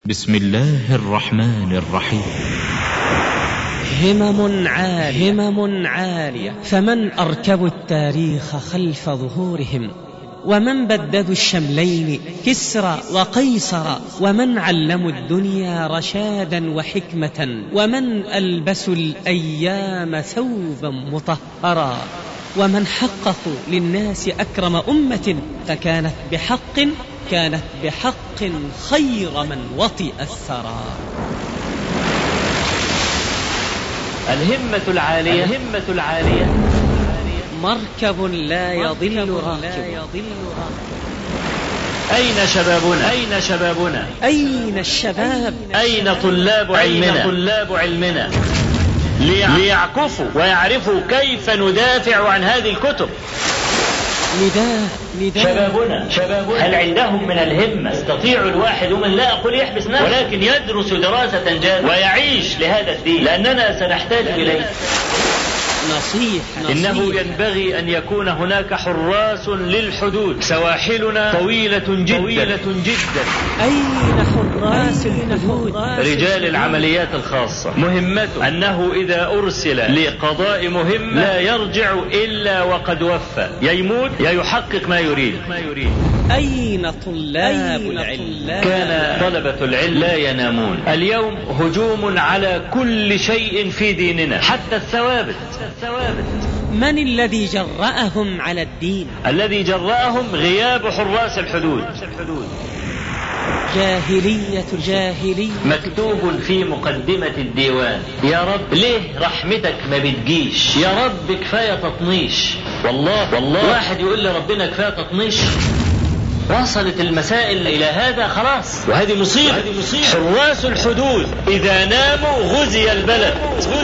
بسم الله الرحمن الرحيم. همم عالية، فمن أركبوا التاريخ خلف ظهورهم، ومن بددوا الشملين كسرى وقيصر، ومن علموا الدنيا رشادا وحكمة، ومن ألبسوا الأيام ثوبا مطهرا، ومن حققوا للناس أكرم أمة، فكانت بحق خير من وطئ الثرى. الهمة العالية مركب لا يضل راكب. أين شبابنا؟ أين الشباب؟ أين طلاب علمنا؟ ليعكفوا ويعرفوا كيف ندافع عن هذه الكتب. نداء شبابنا هل عندهم من الهمة يستطيع الواحد من لا أقول يحبس نفسه، ولكن يدرس دراسة جادة ويعيش لهذا الدين، لأننا سنحتاج إليه. نصيحة. إنه ينبغي أن يكون هناك حراس للحدود. سواحلنا طويلة جدا. أين حراس الحدود؟ رجال العمليات الخاصة مهمته أنه إذا أرسل لقضاء مهمة لا يرجع إلا وقد وفى، يموت يحقق ما يريد. أين طلاب العلم؟ كان طلبة العلم لا ينامون. اليوم هجوم على كل شيء في ديننا، حتى الثوابت. من الذي جرأهم على الدين؟ الذي جرأهم غياب حراس الحدود. جاهلية. مكتوب في مقدمة الديوان: يا رب ليه رحمتك ما بتجيش؟ يا رب كفاية تطنيش. والله واحد يقول لربنا كفاية تطنيش. وصلت المسائل إلى هذا خلاص، وهذه مصيبة. حراس الحدود إذا ناموا غزي البلد.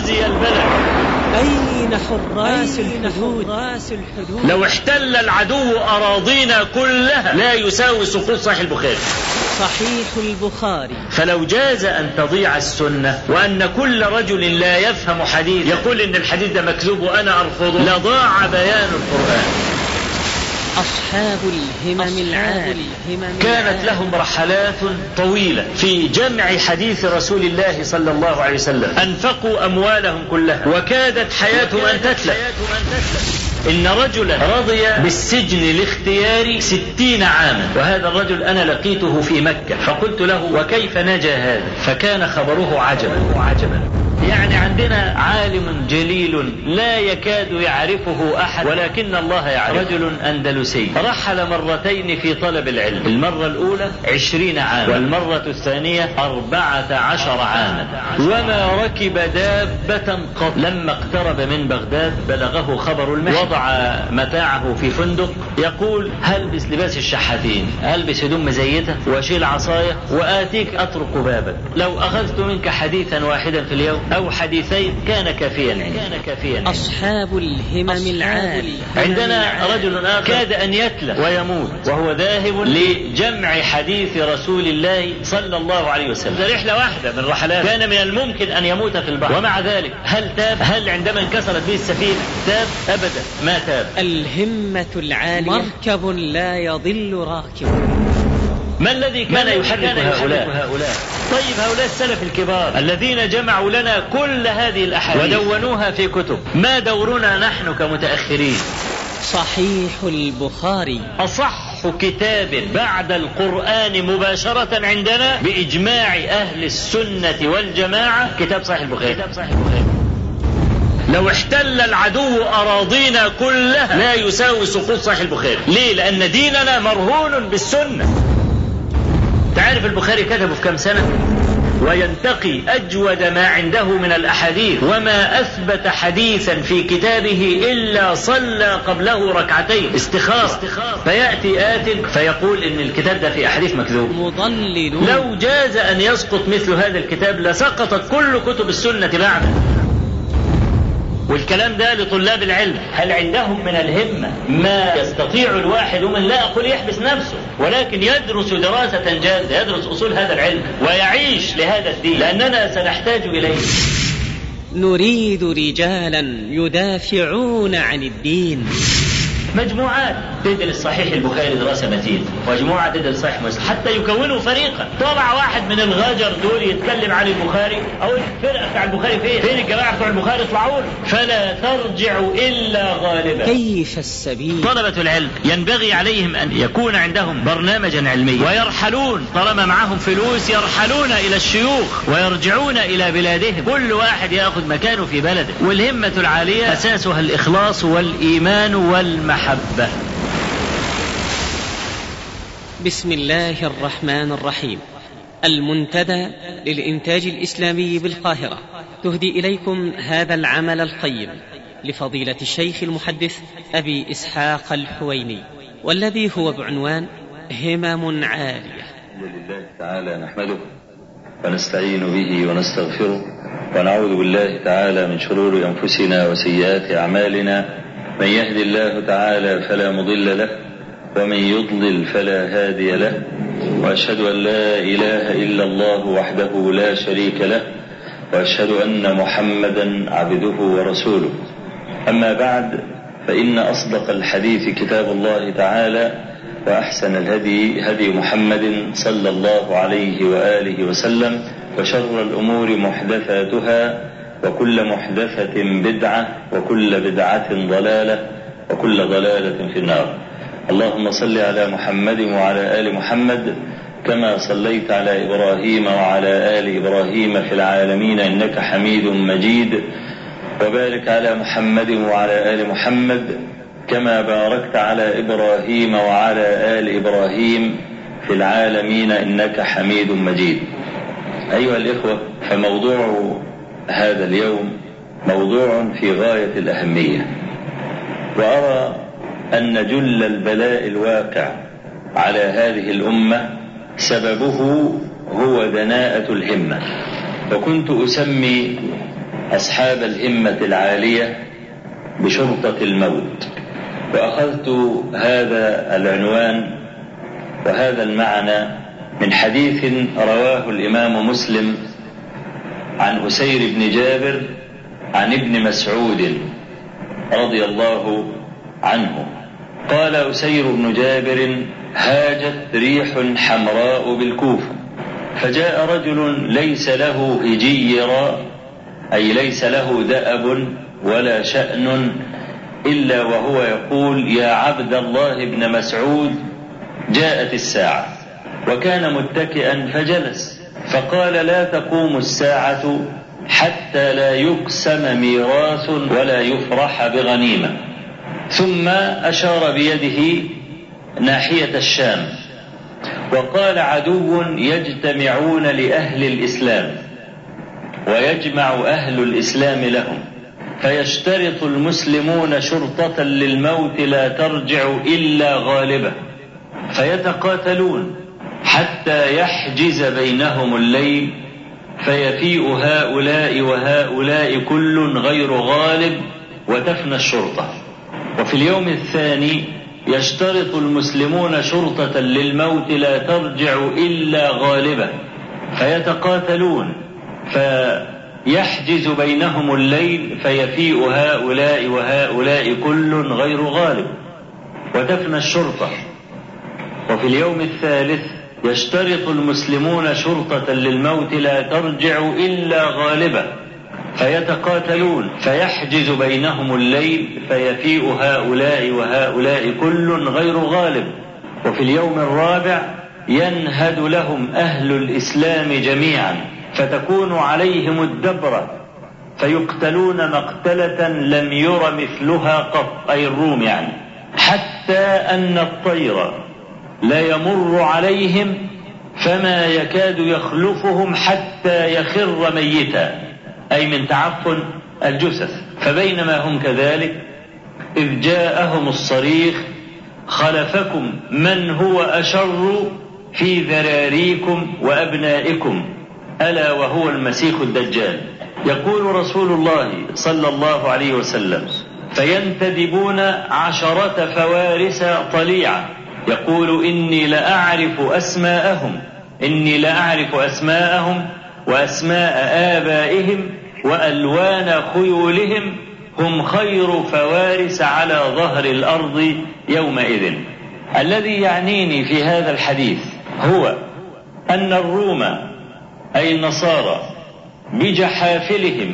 أين حراس الحدود؟ لو احتل العدو أراضينا كلها لا يساوي سقوط صحيح البخاري. فلو جاز أن تضيع السنة، وأن كل رجل لا يفهم حديث يقول إن الحديث ده مكذوب وأنا أرفضه، لضاع بيان القرآن. أصحاب الهمم العالية كانت لهم رحلات طويلة في جمع حديث رسول الله صلى الله عليه وسلم. أنفقوا أموالهم كلها، وكادت حياتهم أن تتلف. إن رجلا رضي بالسجن الاختياري 60 عاما، وهذا الرجل أنا لقيته في مكة، فقلت له: وكيف نجا هذا؟ فكان خبره عجبا. يعني عندنا عالم جليل لا يكاد يعرفه أحد، ولكن الله يعرف. رجل أندلسي رحل مرتين في طلب العلم، المرة الأولى 20 عاما، والمرة الثانية 14 عاما، وما ركب دابة قط. لما اقترب من بغداد بلغه خبر المحن، وضع متاعه في فندق، يقول: هلبس لباس الشحاتين، هلبس هدوم مزيتة واشيل عصاية وآتيك أطرق بابك، لو أخذت منك حديثا واحدا في اليوم أو حديثين كان كافيا. أصحاب الهمم العالية. عندنا رجل آخر كاد أن يتلف ويموت، وهو ذاهب لجمع حديث رسول الله صلى الله عليه وسلم. رحلة واحدة من رحلات، كان من الممكن أن يموت في البحر، ومع ذلك هل تاب؟ هل عندما انكسرت به السفينة تاب؟ أبدا ما تاب. الهمة العالية مركب لا يضل راكب. ما الذي كان يحرك هؤلاء؟ طيب هؤلاء السلف الكبار الذين جمعوا لنا كل هذه الأحاديث ودونوها في كتب، ما دورنا نحن كمتأخرين؟ صحيح البخاري أصح كتاب بعد القرآن مباشرة عندنا بإجماع أهل السنة والجماعة كتاب صحيح البخاري. لو احتل العدو أراضينا كلها لا يساوي سقوط صحيح البخاري. ليه؟ لأن ديننا مرهون بالسنة. تعرف البخاري كتبه في كم سنة؟ وينتقي أجود ما عنده من الأحاديث، وما أثبت حديثا في كتابه إلا صلى قبله ركعتين استخارة. فيأتي آت فيقول إن الكتاب ده في أحاديث مكذوب. مضلل. لو جاز أن يسقط مثل هذا الكتاب لسقطت كل كتب السنة بعده. والكلام ده لطلاب العلم. هل عندهم من الهمة ما يستطيع الواحد من لا أقول يحبس نفسه، ولكن يدرس دراسة جادة، يدرس أصول هذا العلم ويعيش لهذا الدين، لأننا سنحتاج إليه. نريد رجالا يدافعون عن الدين. مجموعات تدرس صحيح البخاري دراسة متين، مجموعة تدرس صحيح مسلم، حتى يكونوا فريقا. طلع واحد من الغجر دول يتكلم عن البخاري، أو الفرقة بتاع البخاري فين الجماعة بتوع البخاري؟ اطلعوا فلا ترجعوا إلا غالبا. كيف السبيل؟ طلبة العلم ينبغي عليهم أن يكون عندهم برنامجا علميا، ويرحلون طالما معهم فلوس، يرحلون إلى الشيوخ ويرجعون إلى بلادهم، كل واحد يأخذ مكانه في بلده. والهمة العالية أساسها الإخلاص والإيمان والمحبة. بسم الله الرحمن الرحيم. المنتدى للإنتاج الإسلامي بالقاهرة تهدي إليكم هذا العمل القيم لفضيلة الشيخ المحدث أبي إسحاق الحويني، والذي هو بعنوان همم عالية. لله تعالى نحمده ونستعين به ونستغفره، ونعوذ بالله تعالى من شرور أنفسنا وسيئات أعمالنا. من يهد الله تعالى فلا مضل له، ومن يضلل فلا هادي له، وأشهد أن لا إله إلا الله وحده لا شريك له، وأشهد أن محمدا عبده ورسوله. أما بعد، فإن أصدق الحديث كتاب الله تعالى، وأحسن الهدي هدي محمد صلى الله عليه وآله وسلم، وشر الأمور محدثاتها، وكل محدثة بدعة، وكل بدعة ضلالة، وكل ضلالة في النار. اللهم صل على محمد وعلى آل محمد كما صليت على إبراهيم وعلى آل إبراهيم في العالمين إنك حميد مجيد، وبارك على محمد وعلى آل محمد كما باركت على إبراهيم وعلى آل إبراهيم في العالمين إنك حميد مجيد. أيها الإخوة، فموضوع هذا اليوم موضوع في غاية الأهمية، وأرى أن جل البلاء الواقع على هذه الأمة سببه هو دناءة الهمة. وكنت أسمي أصحاب الهمة العالية بشرطة الموت، وأخذت هذا العنوان وهذا المعنى من حديث رواه الإمام مسلم عن أسير بن جابر عن ابن مسعود رضي الله عنه. قال أسير بن جابر: هاجت ريح حمراء بالكوفة، فجاء رجل ليس له هجيرا، أي ليس له دأب ولا شأن، إلا وهو يقول: يا عبد الله بن مسعود، جاءت الساعة. وكان متكئا فجلس، فقال: لا تقوم الساعة حتى لا يقسم ميراث ولا يفرح بغنيمة. ثم أشار بيده ناحية الشام وقال: عدو يجتمعون لأهل الإسلام ويجمع أهل الإسلام لهم، فيشترط المسلمون شرطة للموت لا ترجع إلا غالبة، فيتقاتلون حتى يحجز بينهم الليل، فيفيء هؤلاء وهؤلاء كل غير غالب، وتفنى الشرطة. وفي اليوم الثاني يشترط المسلمون شرطة للموت لا ترجع إلا غالبة، فيتقاتلون فيحجز بينهم الليل، فيفيء هؤلاء وهؤلاء كل غير غالب، وتفنى الشرطة. وفي اليوم الثالث يشترط المسلمون شرطة للموت لا ترجع إلا غالبة، فيتقاتلون فيحجز بينهم الليل، فيفيء هؤلاء وهؤلاء كل غير غالب. وفي اليوم الرابع ينهد لهم أهل الإسلام جميعا، فتكون عليهم الدبرة، فيقتلون مقتلة لم ير مثلها قط، أي الروم يعني، حتى أن الطير لا يمر عليهم فما يكاد يخلفهم حتى يخر ميتا، أي من تعفن الجثث. فبينما هم كذلك إذ جاءهم الصريخ: خلفكم من هو أشر في ذراريكم وأبنائكم، ألا وهو المسيح الدجال. يقول رسول الله صلى الله عليه وسلم: فينتدبون 10 فوارس طليعة، يقول: إني لأعرف أسماءهم وأسماء آبائهم وألوان خيولهم هم خير فوارس على ظهر الأرض يومئذ. الذي يعنيني في هذا الحديث هو أن الروم أي النصارى بجحافلهم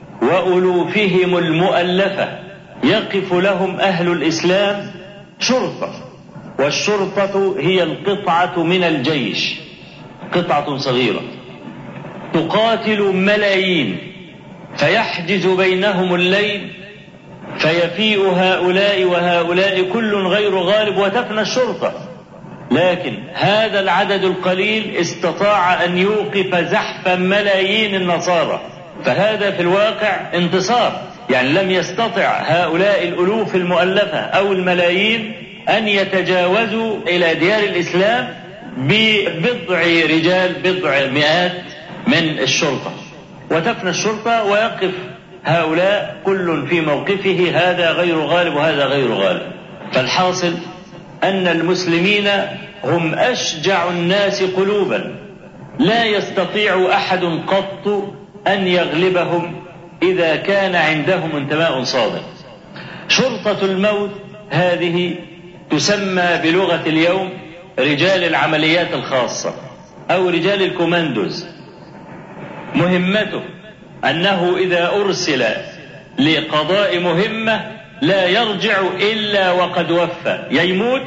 وألوفهم المؤلفة يقف لهم أهل الإسلام شرطة، والشرطة هي القطعة من الجيش، قطعة صغيرة تقاتل ملايين، فيحجز بينهم الليل فيفيء هؤلاء وهؤلاء كل غير غالب وتفنى الشرطة. لكن هذا العدد القليل استطاع أن يوقف زحف ملايين النصارى، فهذا في الواقع انتصار. يعني لم يستطع هؤلاء الألوف المؤلفة أو الملايين أن يتجاوزوا إلى ديار الإسلام ببضع رجال، بضع مئات من الشرطة، وتفنى الشرطة ويقف هؤلاء كل في موقفه، هذا غير غالب وهذا غير غالب. فالحاصل أن المسلمين هم أشجع الناس قلوبا، لا يستطيع أحد قط أن يغلبهم إذا كان عندهم انتماء صادق. شرطة الموت هذه تسمى بلغة اليوم رجال العمليات الخاصة أو رجال الكوماندوز. مهمته أنه إذا أرسل لقضاء مهمة لا يرجع إلا وقد وفى، يموت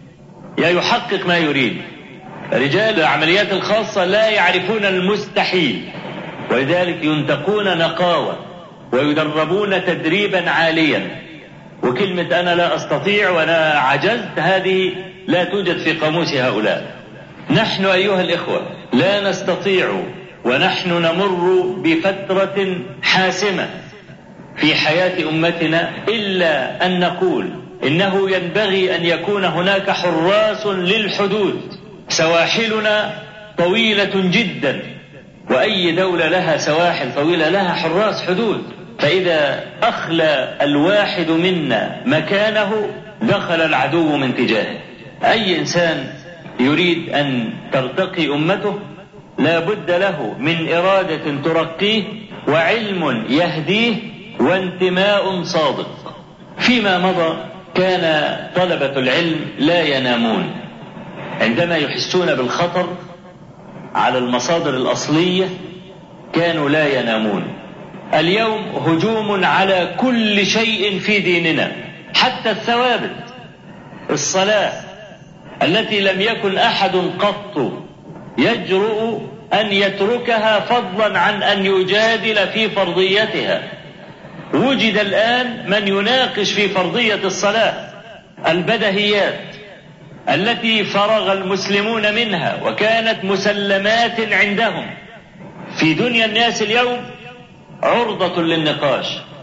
يحقق ما يريد. رجال العمليات الخاصة لا يعرفون المستحيل، ولذلك ينتقون نقاوة ويدربون تدريبا عاليا. وكلمة أنا لا أستطيع وأنا عجزت هذه لا توجد في قاموس هؤلاء. نحن أيها الإخوة لا نستطيع ونحن نمر بفترة حاسمة في حياة أمتنا إلا أن نقول إنه ينبغي أن يكون هناك حراس للحدود. سواحلنا طويلة جدا، وأي دولة لها سواحل طويلة لها حراس حدود، فإذا أخلى الواحد منا مكانه دخل العدو من تجاهه. أي إنسان يريد أن ترتقي أمته لا بد له من إرادة ترقيه وعلم يهديه وانتماء صادق. فيما مضى كان طلبة العلم لا ينامون عندما يحسون بالخطر على المصادر الأصلية، كانوا لا ينامون. اليوم هجوم على كل شيء في ديننا، حتى الثوابت. الصلاة التي لم يكن أحد قط يجرؤ أن يتركها فضلا عن أن يجادل في فرضيتها، وجد الآن من يناقش في فرضية الصلاة. البدهيات التي فرغ المسلمون منها وكانت مسلمات عندهم في دنيا الناس اليوم عرضة للنقاش.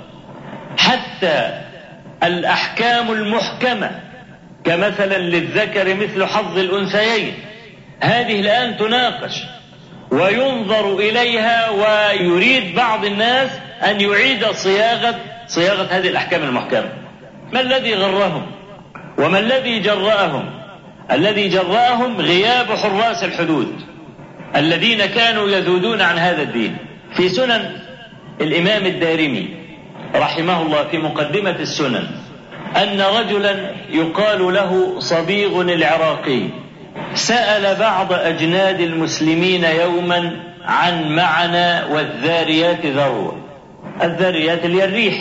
حتى الأحكام المحكمة كمثلا للذكر مثل حظ الأنثيين، هذه الآن تناقش وينظر إليها، ويريد بعض الناس أن يعيد صياغة هذه الأحكام المحكمة. ما الذي غرهم وما الذي جرأهم؟ الذي جرأهم غياب حراس الحدود الذين كانوا يذودون عن هذا الدين. في سنن الإمام الدارمي رحمه الله في مقدمة السنن أن رجلا يقال له صبيغ العراقي سأل بعض أجناد المسلمين يوما عن معنى والذاريات ذروة، الذاريات اللي الريح،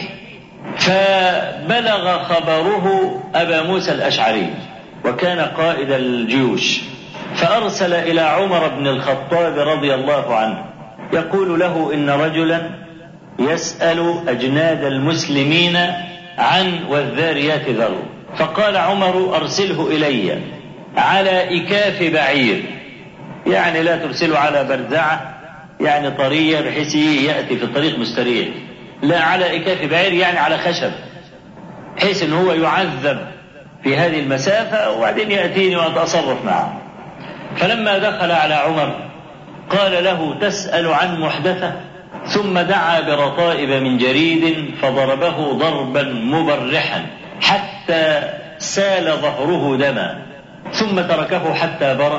فبلغ خبره أبا موسى الأشعري وكان قائد الجيوش، فأرسل إلى عمر بن الخطاب رضي الله عنه يقول له إن رجلا يسأل أجناد المسلمين عن والذاريات ذروة. فقال عمر أرسله إلي على إكاف بعير، يعني لا ترسله على برزعة يعني طرية بحيث يأتي في الطريق مستريح، لا، على إكاف بعير يعني على خشب، حيث أنه هو يعذب في هذه المسافة وبعدين يأتيني وأتصرف معه. فلما دخل على عمر قال له تسأل عن محدثة؟ ثم دعا برطائب من جريد فضربه ضربا مبرحا حتى سال ظهره دما، ثم تركه حتى برأ،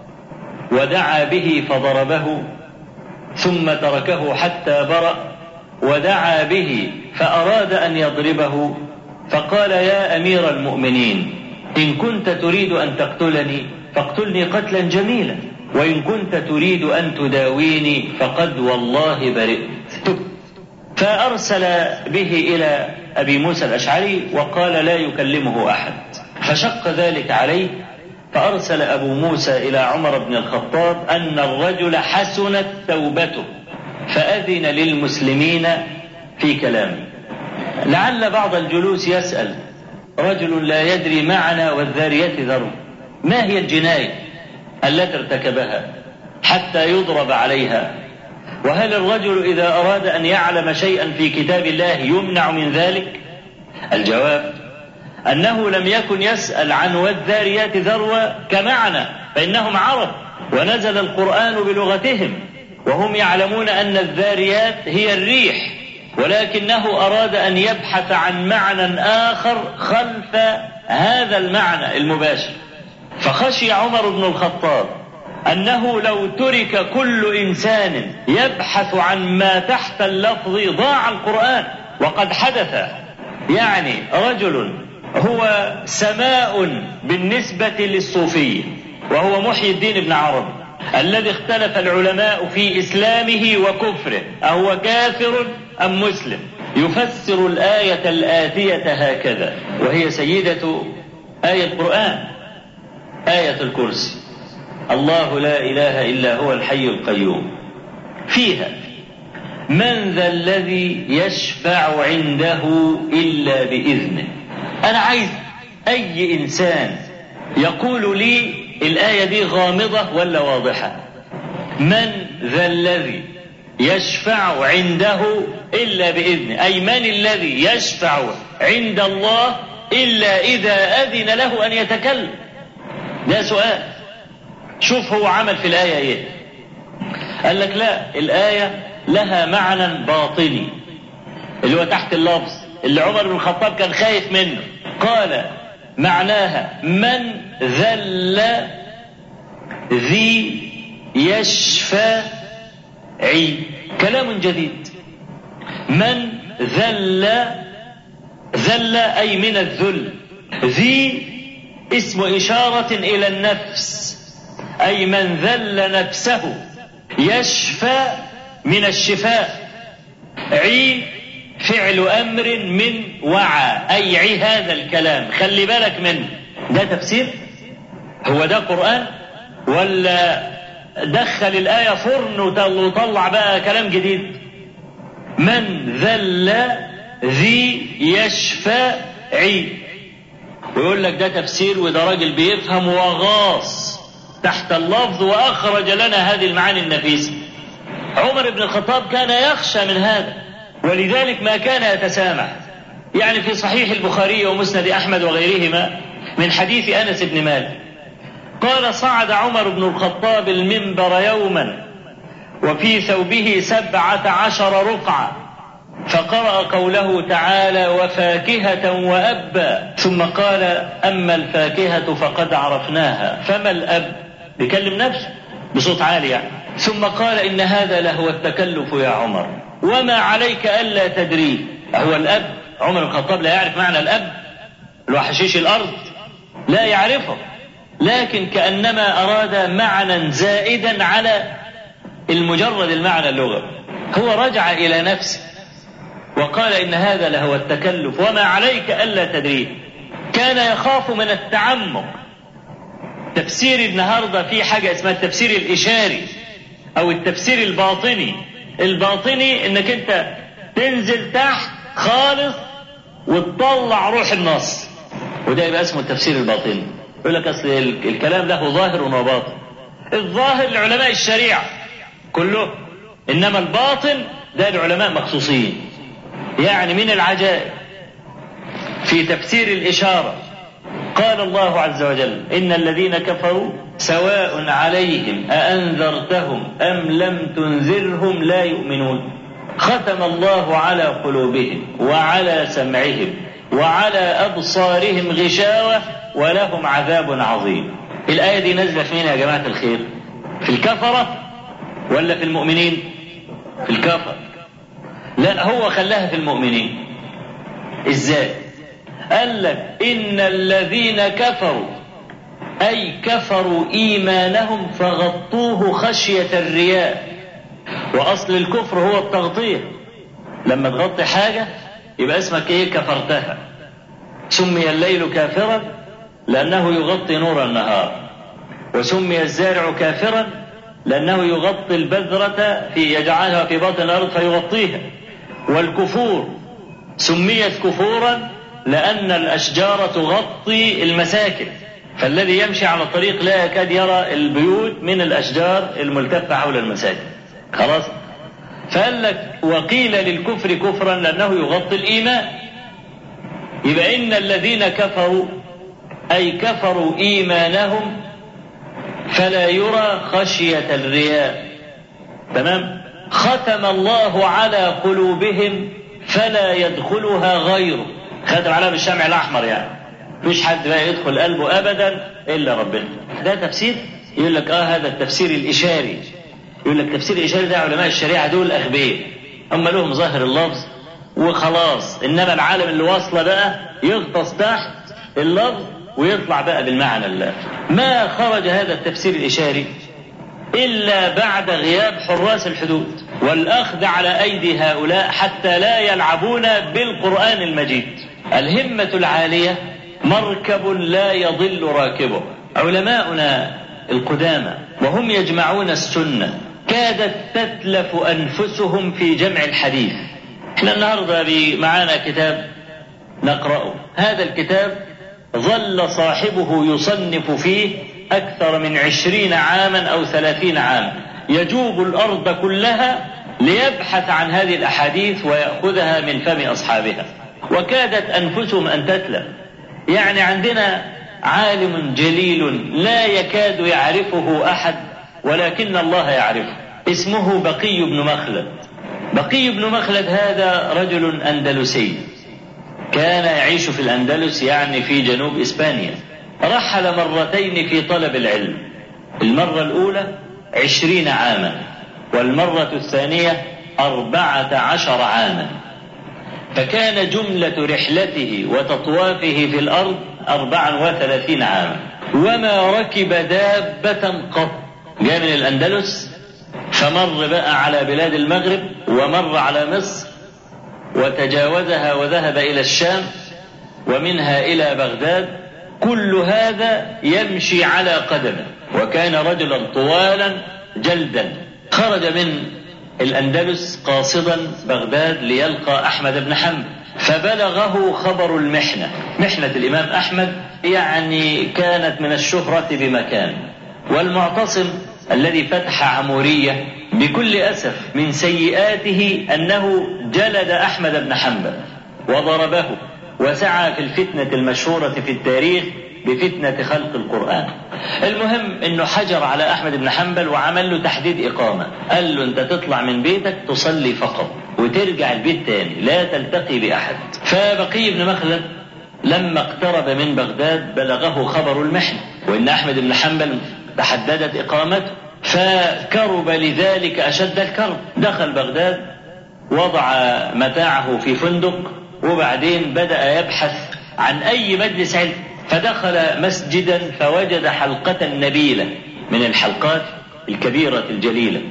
ودعا به فضربه، ثم تركه حتى برأ، ودعا به فأراد أن يضربه، فقال: يا أمير المؤمنين، إن كنت تريد أن تقتلني فاقتلني قتلا جميلا، وإن كنت تريد أن تداويني فقد والله برئت. فأرسل به إلى أبي موسى الأشعري وقال: لا يكلمه أحد. فشق ذلك عليه، فأرسل أبو موسى إلى عمر بن الخطاب أن الرجل حسنت توبته، فأذن للمسلمين في كلامه. لعل بعض الجلوس يسأل: رجل لا يدري معنى والذاريات ذروا، ما هي الجناية التي ارتكبها حتى يضرب عليها؟ وهل الرجل إذا أراد أن يعلم شيئا في كتاب الله يمنع من ذلك؟ الجواب أنه لم يكن يسأل عن والذاريات ذروة كمعنى، فإنهم عرب ونزل القرآن بلغتهم، وهم يعلمون أن الذاريات هي الريح، ولكنه أراد أن يبحث عن معنى آخر خلف هذا المعنى المباشر. فخشي عمر بن الخطاب أنه لو ترك كل إنسان يبحث عن ما تحت اللفظ ضاع القرآن. وقد حدث يعني رجل هو سماء بالنسبة للصوفية، وهو محي الدين بن عربي، الذي اختلف العلماء في إسلامه وكفره، أهو كافر أم مسلم. يفسر الآية الآتية هكذا، وهي سيدة آية القرآن، آية الكرسي: الله لا إله إلا هو الحي القيوم، فيها: من ذا الذي يشفع عنده إلا بإذنه. أنا عايز أي إنسان يقول لي الآية دي غامضة ولا واضحة. من ذا الذي يشفع عنده إلا بإذنه، أي من الذي يشفع عند الله إلا إذا أذن له أن يتكلم؟ ده سؤال. شوف هو عمل في الآية إيه. قال لك لا، الآية لها معنى باطني اللي هو تحت اللفظ، اللي عمر بن الخطاب كان خايف منه. قال معناها: من ذل ذي يشفع. كلام جديد. من ذل أي من الذل. ذي اسم إشارة إلى النفس، أي من ذل نفسه. يشفى من الشفاء. فعل أمر من وعى، أي عي هذا الكلام، خلي بالك منه. ده تفسير؟ هو ده قرآن؟ ولا دخل الآية فرن وطلع بقى كلام جديد؟ من ذل ذي يشفى. ويقول لك ده تفسير، وده راجل بيفهم وغاص تحت اللفظ وأخرج لنا هذه المعاني النفيسة. عمر بن الخطاب كان يخشى من هذا، ولذلك ما كان يتسامح. يعني في صحيح البخاري ومسند أحمد وغيرهما من حديث أنس بن مالك قال: صعد عمر بن الخطاب المنبر يوما وفي ثوبه 17 رقعة، فقرأ قوله تعالى: وفاكهة وأبا، ثم قال: أما الفاكهة فقد عرفناها، فما الأب؟ بيكلم نفسه بصوت عالي يعني. ثم قال: إن هذا لهو التكلف يا عمر، وما عليك ألا تدري. هو الأب؟ عمر بن الخطاب لا يعرف معنى الأب؟ الوحشيش الأرض لا يعرفه، لكن كأنما أراد معنى زائدا على المجرد المعنى اللغوي. هو رجع إلى نفسه وقال: إن هذا لهو التكلف، وما عليك ألا تدري. كان يخاف من التعمق. تفسير النهاردة في حاجة اسمها التفسير الإشاري أو التفسير الباطني. الباطني إنك أنت تنزل تحت خالص وتطلع روح النص، وده يبقى اسمه التفسير الباطني. يقول لك أصل الكلام له ظاهر وباطن. الظاهر لعلماء الشريعة كله، إنما الباطن ده العلماء مخصوصين. يعني من العجائب في تفسير الإشارة قال الله عز وجل: إن الذين كفروا سواء عليهم أأنذرتهم أم لم تنذرهم لا يؤمنون، ختم الله على قلوبهم وعلى سمعهم وعلى أبصارهم غشاوة ولهم عذاب عظيم. الآية دي نزلت فين يا جماعة الخير؟ في الكفرة ولا في المؤمنين؟ في الكفر. لا، هو خلاها في المؤمنين. ازاي؟ قال لك إن الذين كفروا أي كفروا إيمانهم فغطوه خشية الرياء. وأصل الكفر هو التغطية، لما تغطي حاجة يبقى اسمك إيه؟ كفرتها. سمي الليل كافرا لأنه يغطي نور النهار، وسمي الزارع كافرا لأنه يغطي البذرة يجعلها في باطن الأرض فيغطيها. والكفور سميت كفورا لأن الأشجار تغطي المساكن، فالذي يمشي على الطريق لا يكاد يرى البيوت من الأشجار الملتفة حول المساجد. خلاص؟ فقال لك وقيل للكفر كفرا لأنه يغطي الإيمان. يبقى إن الذين كفروا أي كفروا إيمانهم فلا يرى خشية الرياء. تمام؟ ختم الله على قلوبهم فلا يدخلها غيره. ختم عليها بالشمع الأحمر، يعني مفيش حد بقى يدخل قلبه أبدا إلا ربنا. ده تفسير. يقول لك هذا التفسير الإشاري. يقول لك تفسير الإشاري ده علماء الشريعة دول أغبياء، هم لهم ظاهر اللفظ وخلاص، إنما العالم اللي واصله بقى يغطس تحت اللفظ ويطلع بقى بالمعنى الله. ما خرج هذا التفسير الإشاري إلا بعد غياب حراس الحدود والأخذ على أيدي هؤلاء حتى لا يلعبون بالقرآن المجيد. الهمة العالية مركب لا يضل راكبه. علماؤنا القدامى وهم يجمعون السنة كادت تتلف أنفسهم في جمع الحديث. احنا النهاردة معانا كتاب نقرأه، هذا الكتاب ظل صاحبه يصنف فيه أكثر من 20 عاما أو 30 عاما، يجوب الأرض كلها ليبحث عن هذه الأحاديث ويأخذها من فم أصحابها، وكادت أنفسهم أن تتلف. يعني عندنا عالم جليل لا يكاد يعرفه أحد ولكن الله يعرفه، اسمه بقي بن مخلد. بقي بن مخلد هذا رجل أندلسي كان يعيش في الأندلس، يعني في جنوب إسبانيا. رحل مرتين في طلب العلم، المرة الأولى 20 عاما والمرة الثانية 14 عاما، فكان جملة رحلته وتطوافه في الأرض 34 عاما، وما ركب دابة قط. جاء من الأندلس فمر بقى على بلاد المغرب ومر على مصر وتجاوزها وذهب إلى الشام ومنها إلى بغداد، كل هذا يمشي على قدمه، وكان رجلا طوالا جلدا. خرج من الأندلس قاصدا بغداد ليلقى أحمد بن حنبل، فبلغه خبر المحنة. محنة الإمام أحمد يعني كانت من الشهرة بمكان. والمعتصم الذي فتح عمورية بكل أسف من سيئاته أنه جلد أحمد بن حنبل وضربه وسعى في الفتنة المشهورة في التاريخ بفتنة خلق القرآن. المهم أنه حجر على أحمد بن حنبل وعمل له تحديد إقامة، قال له أنت تطلع من بيتك تصلي فقط وترجع البيت تاني، لا تلتقي بأحد. فبقي بن مخلد لما اقترب من بغداد بلغه خبر المحنة وإن أحمد بن حنبل تحددت إقامته، فكرب لذلك أشد الكرب. دخل بغداد، وضع متاعه في فندق، وبعدين بدأ يبحث عن أي مجلس علم. فدخل مسجدا فوجد حلقة نبيلة من الحلقات الكبيرة الجليلة،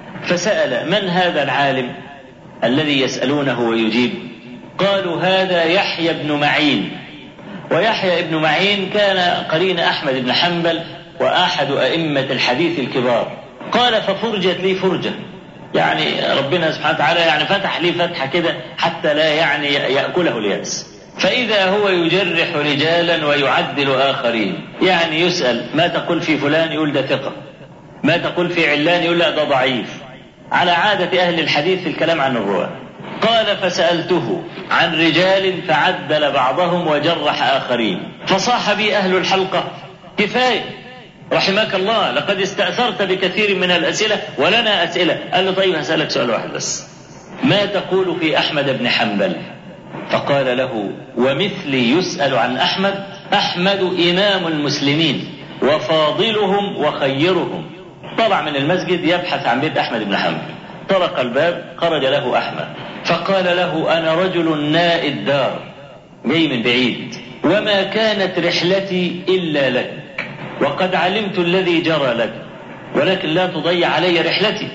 فسأل من هذا العالم الذي يسألونه ويجيب؟ قالوا هذا يحيى بن معين. ويحيى بن معين كان قرين أحمد بن حنبل وأحد أئمة الحديث الكبار. قال ففرجت لي فرجة، يعني ربنا سبحانه وتعالى يعني فتح لي فتحة كده حتى لا يعني يأكله اليأس. فإذا هو يجرح رجالا ويعدل آخرين، يعني يسأل ما تقول في فلان يقول ده ثقة، ما تقول في علان يقول لا ده ضعيف، على عادة أهل الحديث في الكلام عن الرواة. قال فسألته عن رجال فعدل بعضهم وجرح آخرين، فصاح بي أهل الحلقة كفاية رحمك الله، لقد استأثرت بكثير من الأسئلة ولنا أسئلة. قال له طيب هسألك سؤال واحد بس، ما تقول في أحمد بن حنبل؟ فقال له ومثلي يسأل عن أحمد؟ أحمد إمام المسلمين وفاضلهم وخيرهم. طلع من المسجد يبحث عن بيت أحمد بن حنبل، طرق الباب، خرج له أحمد فقال له: أنا رجل نائي الدار جاي من بعيد، وما كانت رحلتي إلا لك، وقد علمت الذي جرى لك، ولكن لا تضيع علي رحلتي.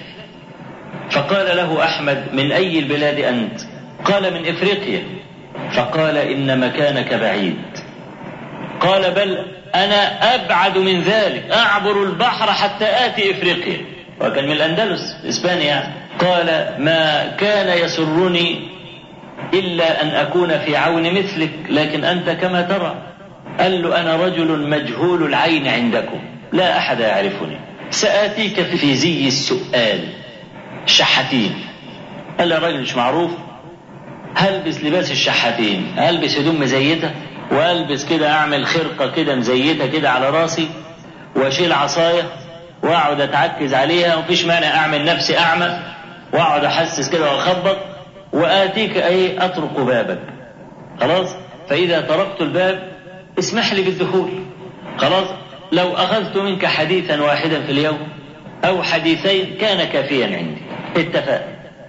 فقال له أحمد: من أي البلاد أنت؟ قال: من إفريقيا. فقال: إن مكانك بعيد. قال: بل أنا أبعد من ذلك، أعبر البحر حتى آتي إفريقيا، وكان من الأندلس إسبانيا. قال: ما كان يسرني إلا أن أكون في عون مثلك، لكن أنت كما ترى. قال له: أنا رجل مجهول العين عندكم، لا أحد يعرفني، سآتيك في زي السؤال الشحاتين. قال له: الراجل مش معروف، هلبس لباس الشحاتين، هلبس هدوم مزيته، والبس كده، اعمل خرقه كده مزيته كده على راسي، واشيل عصايه واقعد اتعكز عليها، ومفيش مانع اعمل نفسي اعمى واقعد احسس كده واخبط، واتيك اطرق بابك. خلاص؟ فاذا طرقت الباب اسمح لي بالدخول. خلاص؟ لو اخذت منك حديثا واحدا في اليوم او حديثين كان كافيا عندي. اتفق.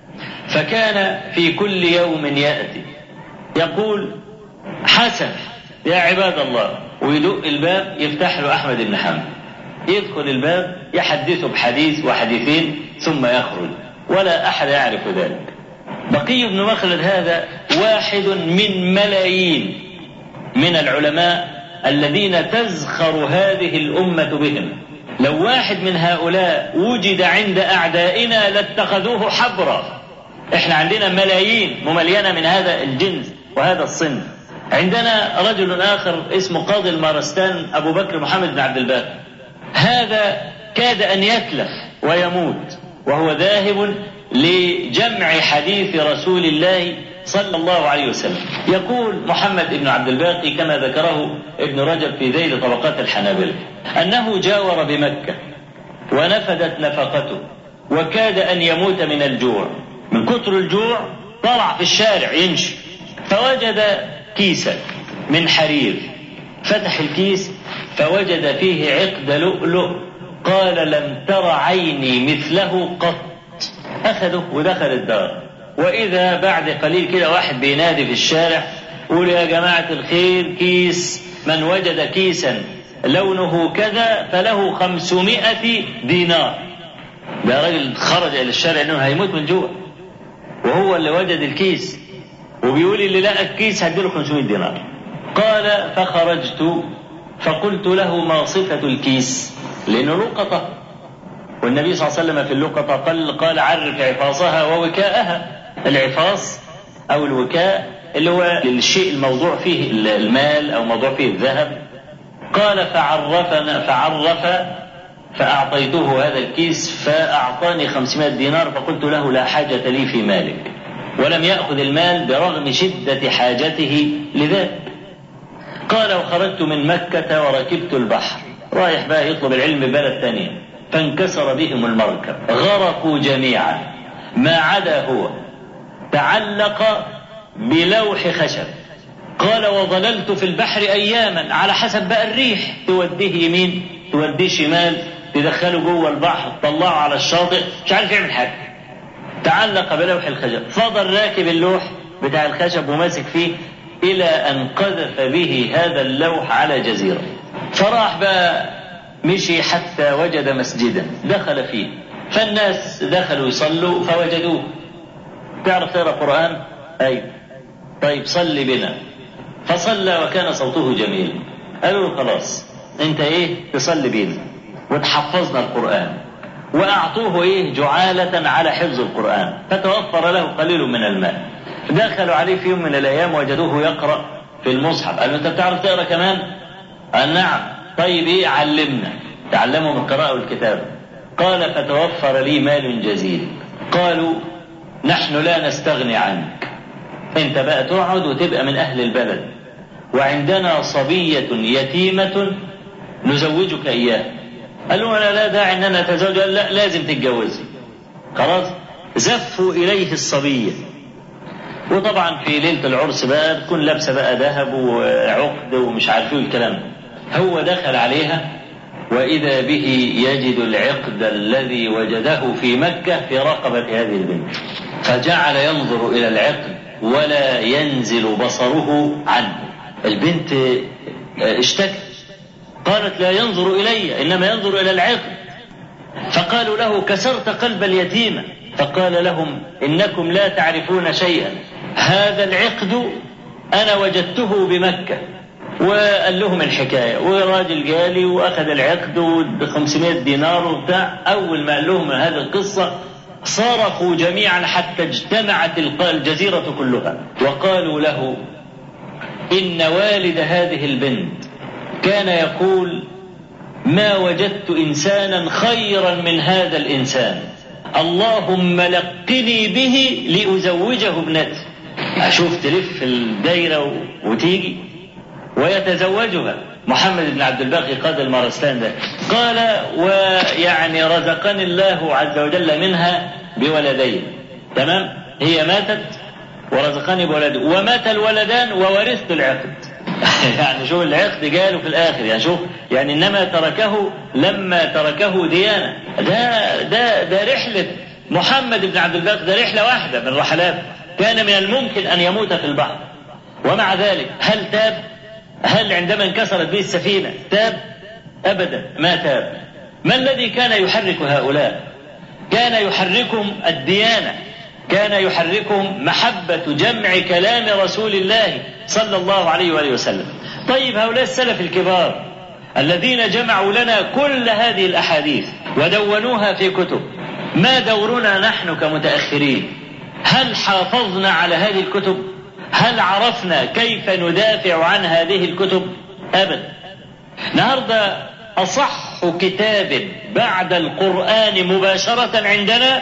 فكان في كل يوم ياتي يقول: حسن يا عباد الله، ويدق الباب، يفتح له أحمد بن حنبل، يدخل الباب يحدثه بحديث وحديثين ثم يخرج، ولا أحد يعرف ذلك. بقي بن مخلد هذا واحد من ملايين من العلماء الذين تزخر هذه الأمة بهم. لو واحد من هؤلاء وجد عند أعدائنا لاتخذوه حبرا. احنا عندنا ملايين مملينة من هذا الجنس وهذا الصنف. عندنا رجل آخر اسمه قاضي المارستان أبو بكر محمد بن عبد الباقي، هذا كاد أن يتلف ويموت وهو ذاهب لجمع حديث رسول الله صلى الله عليه وسلم. يقول محمد بن عبد الباقي كما ذكره ابن رجب في ذيل طبقات الحنابلة أنه جاور بمكة ونفدت نفقته وكاد أن يموت من الجوع، من كتر الجوع طلع في الشارع يمشي فوجد كيسا من حرير، فتح الكيس فوجد فيه عقد لؤلؤ، قال: لم تر عيني مثله قط. أخذه ودخل الدار، وإذا بعد قليل كده واحد بينادي في الشارع: قول يا جماعة الخير، كيس من وجد كيسا لونه كذا فله 500 دينار. ده راجل خرج إلى الشارع إنه هيموت من الجوع، وهو اللي وجد الكيس، وبيقول اللي لقى الكيس هديله 500 دينار. قال: فخرجت فقلت له: ما صفة الكيس؟ لأنه لقطة، والنبي صلى الله عليه وسلم في اللقطة قال: عرف عفاصها ووكاءها. العفاص أو الوكاء اللي هو الشيء الموضوع فيه المال أو موضوع فيه الذهب. قال: فعرف فأعطيته هذا الكيس فأعطاني 500 دينار، فقلت له: لا حاجة لي في مالك، ولم يأخذ المال برغم شدة حاجته لذلك. قال: وخرجت من مكة وركبت البحر، رايح بقى يطلب العلم ببلد ثانية، فانكسر بهم المركب، غرقوا جميعا ما عدا هو، تعلق بلوح خشب. قال: وظللت في البحر أياما، على حسب بقى الريح، توديه يمين توديه شمال، تدخله جوه البحر تطلعه على الشاطئ، مش عارف يعمل حاجة، تعلق بلوح الخشب. فضل راكب اللوح بتاع الخشب وماسك فيه إلى أن قذف به هذا اللوح على جزيرة. فراح بقى مشي حتى وجد مسجدا دخل فيه، فالناس دخلوا يصلوا فوجدوه. تعرف تقرأ قرآن؟ أي طيب صلي بنا. فصلى وكان صوته جميل. قالوا له: خلاص انت تصلي بينا وتحفظنا القرآن. وأعطوه جعالة على حفظ القرآن، فتوفر له قليل من المال. دخلوا عليه في يوم من الأيام وجدوه يقرأ في المصحف. قالوا: أنت بتعرف تقرأ كمان؟ قال: نعم. طيب علمنا. تعلموا من القراءة والكتابة. قال: فتوفر لي مال جزيل. قالوا: نحن لا نستغني عنك، انت بقى تقعد وتبقى من أهل البلد، وعندنا صبية يتيمة نزوجك إياه. قالوا: أنا لا داعي أن أنا أتزوج. قال: لا، لازم تتجوزي. خلاص. زفوا إليه الصبية، وطبعا في ليلة العرس بقى تكون لابسة بقى ذهب وعقد ومش عارفين الكلام. هو دخل عليها وإذا به يجد العقد الذي وجده في مكة في رقبة هذه البنت، فجعل ينظر إلى العقد ولا ينزل بصره عنه. البنت اشتكت، قالت لا ينظر إلي إنما ينظر إلى العقد. فقالوا له كسرت قلب اليتيمة. فقال لهم إنكم لا تعرفون شيئا، هذا العقد أنا وجدته بمكة. وقال لهم الحكاية، وراجل جالي وأخذ العقد ب500 دينار وبتاع. أول ما قال لهم هذه القصة صرخوا جميعا حتى اجتمعت الجزيرة كلها، وقالوا له إن والد هذه البنت كان يقول ما وجدت إنسانا خيرا من هذا الإنسان، اللهم لقني به لأزوجه ابنتي. أشوف تلف الدائرة وتيجي ويتزوجها. محمد بن عبد الباقي قاد المارستان ده قال ويعني رزقني الله عز وجل منها بولدين. تمام، هي ماتت ورزقني بولد، ومات الولدان وورثت العقد. يعني شوف العقد جاله في الآخر، يعني شوف يعني إنما تركه لما تركه ديانة. ده رحلة محمد بن عبد الباقي، ده رحلة واحدة من رحلات. كان من الممكن أن يموت في البحر، ومع ذلك هل تاب؟ هل عندما انكسرت به السفينة تاب؟ أبدا ما تاب. ما الذي كان يحرك هؤلاء؟ كان يحركهم الديانة، كان يحركهم محبة جمع كلام رسول الله صلى الله عليه وآله وسلم. طيب هؤلاء السلف الكبار الذين جمعوا لنا كل هذه الأحاديث ودونوها في كتب، ما دورنا نحن كمتأخرين؟ هل حافظنا على هذه الكتب؟ هل عرفنا كيف ندافع عن هذه الكتب؟ أبدا. النهارده أصح كتاب بعد القرآن مباشرة عندنا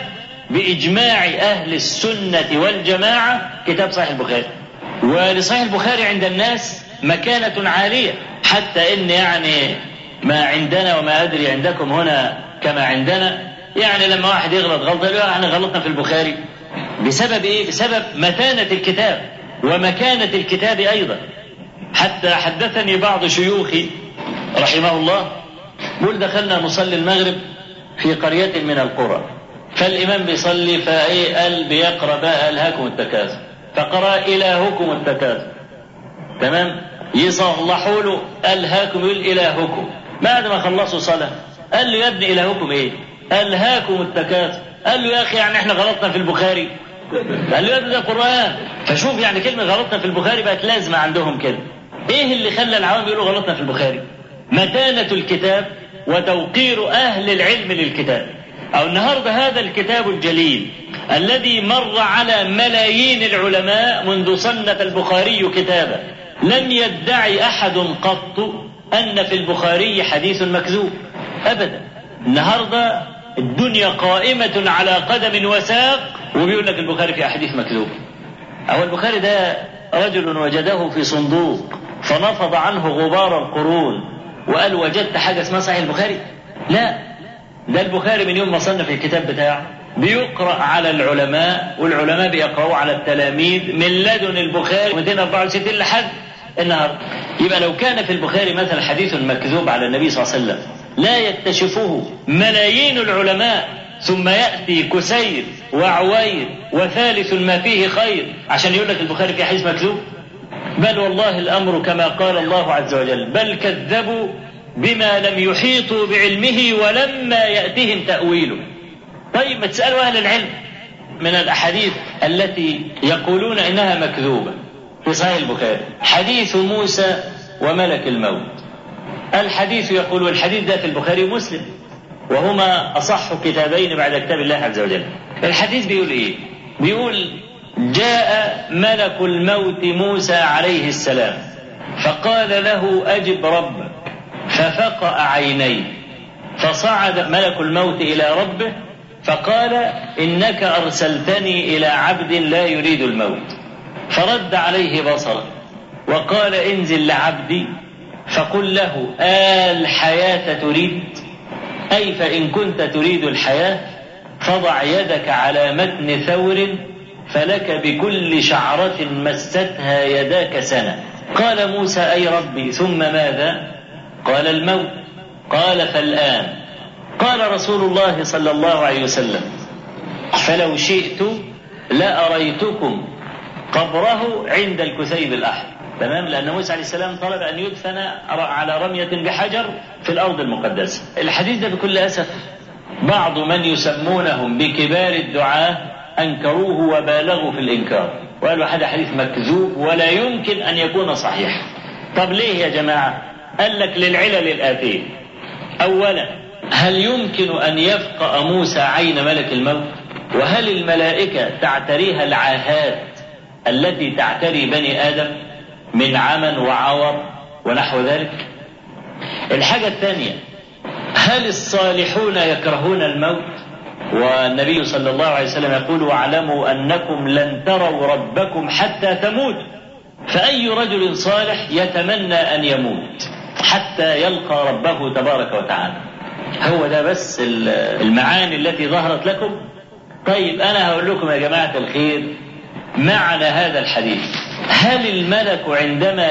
بإجماع أهل السنة والجماعة كتاب صحيح البخاري. ولصحيح البخاري عند الناس مكانة عالية، حتى إن يعني ما عندنا وما أدري عندكم هنا كما عندنا، يعني لما واحد يغلط غلطة يقول احنا غلطنا في البخاري. بسبب إيه؟ بسبب متانة الكتاب ومكانة الكتاب أيضا. حتى حدثني بعض شيوخي رحمه الله، قل دخلنا نصلي المغرب في قرية من القرى، فالإمام بيصلي قال بيقرأ بقى ألهاكم التكاثر، فقرأ إلهكم التكاثر. تمام، يصلحوا له ألهاكم يقول إلهكم. بعد ما خلصوا صلاة قال له يا ابني إلهكم إيه؟ ألهاكم التكاثر. قال له يا أخي يعني إحنا غلطنا في البخاري؟ قال له يا ابني ده قرآن. فشوف يعني كلمة غلطنا في البخاري بقت لازمة عندهم كده. إيه اللي خلى العوام يقولوا غلطنا في البخاري؟ متانة الكتاب وتوقير أهل العلم للكتاب. أو النهاردة هذا الكتاب الجليل الذي مر على ملايين العلماء منذ صنف البخاري كتابا، لم يدعي أحد قط أن في البخاري حديث مكذوب أبدا. النهاردة الدنيا قائمة على قدم وساق وبيقول لك البخاري في أحاديث مكذوب. أو البخاري ده رجل وجده في صندوق فنفض عنه غبار القرون وقال وجدت حاجة اسمها صحيح البخاري؟ لا، ده البخاري من يوم ما صنف الكتاب بتاعه بيقرأ على العلماء، والعلماء بيقرأوا على التلاميذ من لدن البخاري 264 لحد النهارده. يبقى لو كان في البخاري مثلا حديث مكذوب على النبي صلى الله عليه وسلم لا يكتشفه ملايين العلماء، ثم يأتي كسير وعوير وثالث ما فيه خير عشان يقول لك البخاري في حديث مكذوب. بل والله الأمر كما قال الله عز وجل بل كذبوا بما لم يحيطوا بعلمه ولما يأتهم تأويله. طيب ما تسألوا أهل العلم من الأحاديث التي يقولون إنها مكذوبة في صحيح البخاري. حديث موسى وملك الموت، الحديث يقول، والحديث ده في البخاري ومسلم وهما أصح كتابين بعد كتاب الله عز وجل. الحديث بيقول إيه؟ بيقول جاء ملك الموت موسى عليه السلام فقال له أجب ربك، ففقأ عينيه، فصعد ملك الموت إلى ربه فقال إنك أرسلتني إلى عبد لا يريد الموت، فرد عليه بصره وقال انزل لعبدي فقل له الحياة تريد؟ أي فإن كنت تريد الحياة فضع يدك على متن ثور فلك بكل شعرة مستها يداك سنة. قال موسى أي ربي ثم ماذا؟ قال الموت. قال فالآن. قال رسول الله صلى الله عليه وسلم فلو شئت لأريتكم قبره عند الكثيب الأحمر. تمام، لأن موسى عليه السلام طلب أن يدفن على رمية بحجر في الأرض المقدسة. الحديث ده بكل أسف بعض من يسمونهم بكبار الدعاة أنكروه وبالغوا في الإنكار، وقالوا هذا حديث مكذوب ولا يمكن أن يكون صحيح. طب ليه يا جماعة؟ قال لك للعلل الآتية. أولا، هل يمكن أن يفقأ موسى عين ملك الموت؟ وهل الملائكة تعتريها العاهات التي تعتري بني آدم من عمى وعور ونحو ذلك؟ الحاجة الثانية، هل الصالحون يكرهون الموت؟ والنبي صلى الله عليه وسلم يقول واعلموا أنكم لن تروا ربكم حتى تموتوا. فأي رجل صالح يتمنى أن يموت حتى يلقى ربه تبارك وتعالى؟ هو ده بس المعاني التي ظهرت لكم. طيب أنا هقول لكم يا جماعة الخير معنى هذا الحديث. هل الملك عندما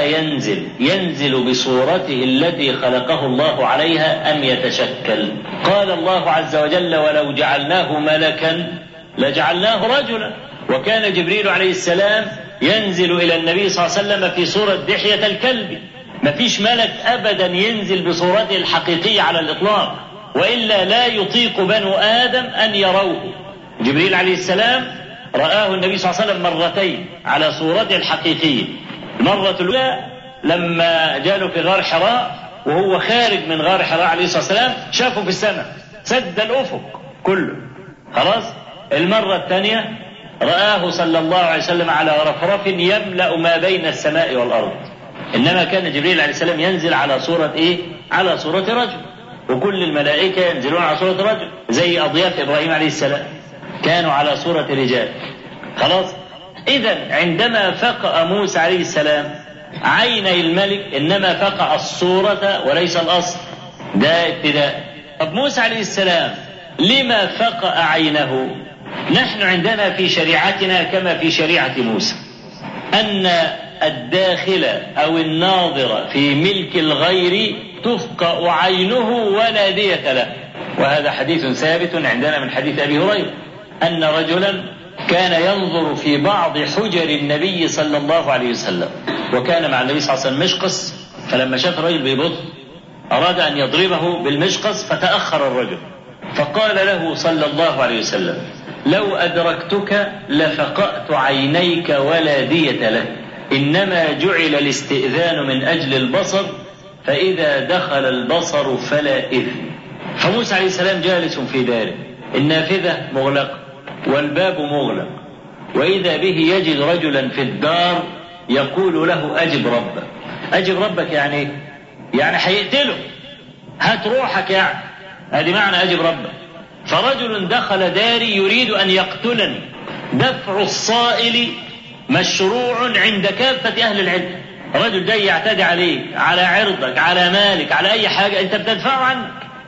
ينزل بصورته التي خلقه الله عليها أم يتشكل؟ قال الله عز وجل ولو جعلناه ملكا لجعلناه رجلا. وكان جبريل عليه السلام ينزل إلى النبي صلى الله عليه وسلم في صورة دحية الكلب. مفيش ملك أبدا ينزل بصورته الحقيقية على الإطلاق، وإلا لا يطيق بنو آدم أن يروه. جبريل عليه السلام رآه النبي صلى الله عليه وسلم مرتين على صورته الحقيقية. المرة الأولى لما جاء في غار حراء وهو خارج من غار حراء عليه الصلاة والسلام شافه في السماء سد الأفق كله. خلاص. المرة الثانية رآه صلى الله عليه وسلم على رفرف يملأ ما بين السماء والأرض. إنما كان جبريل عليه السلام ينزل على صورة إيه؟ على صورة رجل. وكل الملائكة ينزلون على صورة رجل، زي أضياف إبراهيم عليه السلام كانوا على صورة رجال. خلاص. إذن عندما فقأ موسى عليه السلام عيني الملك إنما فقأ الصورة وليس الأصل. ده ابتداء. طب موسى عليه السلام لما فقأ عينه؟ نحن عندنا في شريعتنا كما في شريعة موسى أن الداخل أو الناظر في ملك الغير تفقأ عينه ولا دية له. وهذا حديث ثابت عندنا من حديث أبي هريرة أن رجلا كان ينظر في بعض حجر النبي صلى الله عليه وسلم، وكان مع النبي صلى الله عليه وسلم مشقص، فلما شاف الرجل بيبط أراد أن يضربه بالمشقص فتأخر الرجل، فقال له صلى الله عليه وسلم لو أدركتك لفقأت عينيك ولا دية لك، إنما جعل الاستئذان من أجل البصر، فإذا دخل البصر فلا إثم. فموسى عليه السلام جالس في داره، النافذة مغلقة والباب مغلق، وإذا به يجد رجلا في الدار يقول له أجب ربك. أجب ربك يعني هيقتله، هات روحك يعني، هذه معنى أجب ربك. فرجل دخل داري يريد أن يقتلني. دفع الصائل مشروع عند كافة أهل العلم. رجل جاي يعتدي عليك، على عرضك، على مالك، على أي حاجة أنت بتدفعه عنك،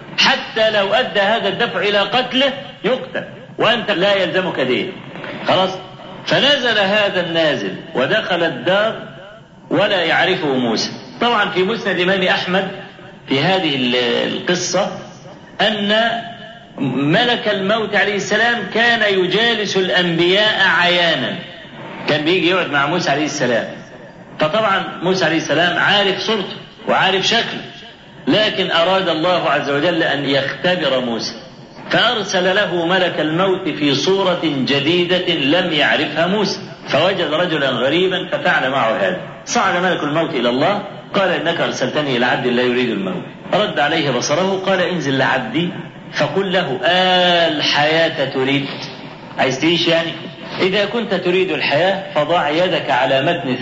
حتى لو أدى هذا الدفع إلى قتله يقتل وأنت لا يلزمك دين. خلاص. فنزل هذا النازل ودخل الدار ولا يعرفه موسى. طبعا في مسند الإمام أحمد في هذه القصة أن ملك الموت عليه السلام كان يجالس الأنبياء عيانا، كان بيجي يقعد مع موسى عليه السلام. فطبعا موسى عليه السلام عارف صورته وعارف شكله، لكن أراد الله عز وجل أن يختبر موسى، فأرسل له ملك الموت في صورة جديدة لم يعرفها موسى، فوجد رجلا غريبا ففعل معه هذا. صعد ملك الموت إلى الله قال إنك أرسلتني إلى عبد لا يريد الموت. رد عليه بصره قال انزل لعبدي فقل له الحياة تريد، عايز تعيش يعني؟ إذا كنت تريد الحياة فضع يدك على متن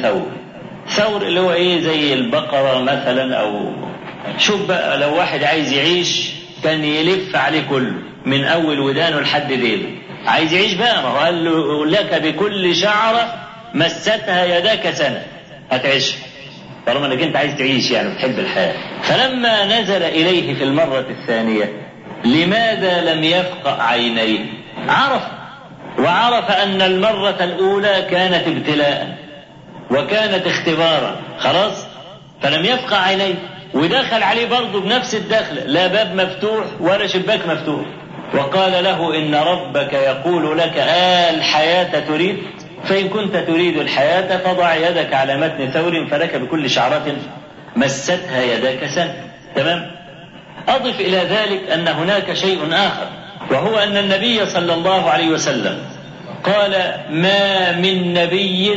ثور اللي هو إيه زي البقرة مثلا، أو شوف بقى لو واحد عايز يعيش كان يلف عليه كله من أول ودانه لحد ديله، عايز يعيش بقى، ما هو قال له لك بكل شعرة مستها يداك سنة هتعيش، طالما انك انت عايز تعيش يعني وتحب الحياة. فلما نزل إليه في المرة الثانية لماذا لم يفقأ عينيه؟ عرف، وعرف أن المرة الأولى كانت ابتلاء وكانت اختبارا، خلاص، فلم يفقأ عينيه. ودخل عليه برضه بنفس الدخلة، لا باب مفتوح ولا شباك مفتوح، وقال له إن ربك يقول لك الحياة تريد؟ فإن كنت تريد الحياة فضع يدك على متن ثور فلك بكل شعرة مستها يداك سن. تمام؟ أضف إلى ذلك أن هناك شيء آخر، وهو أن النبي صلى الله عليه وسلم قال ما من نبي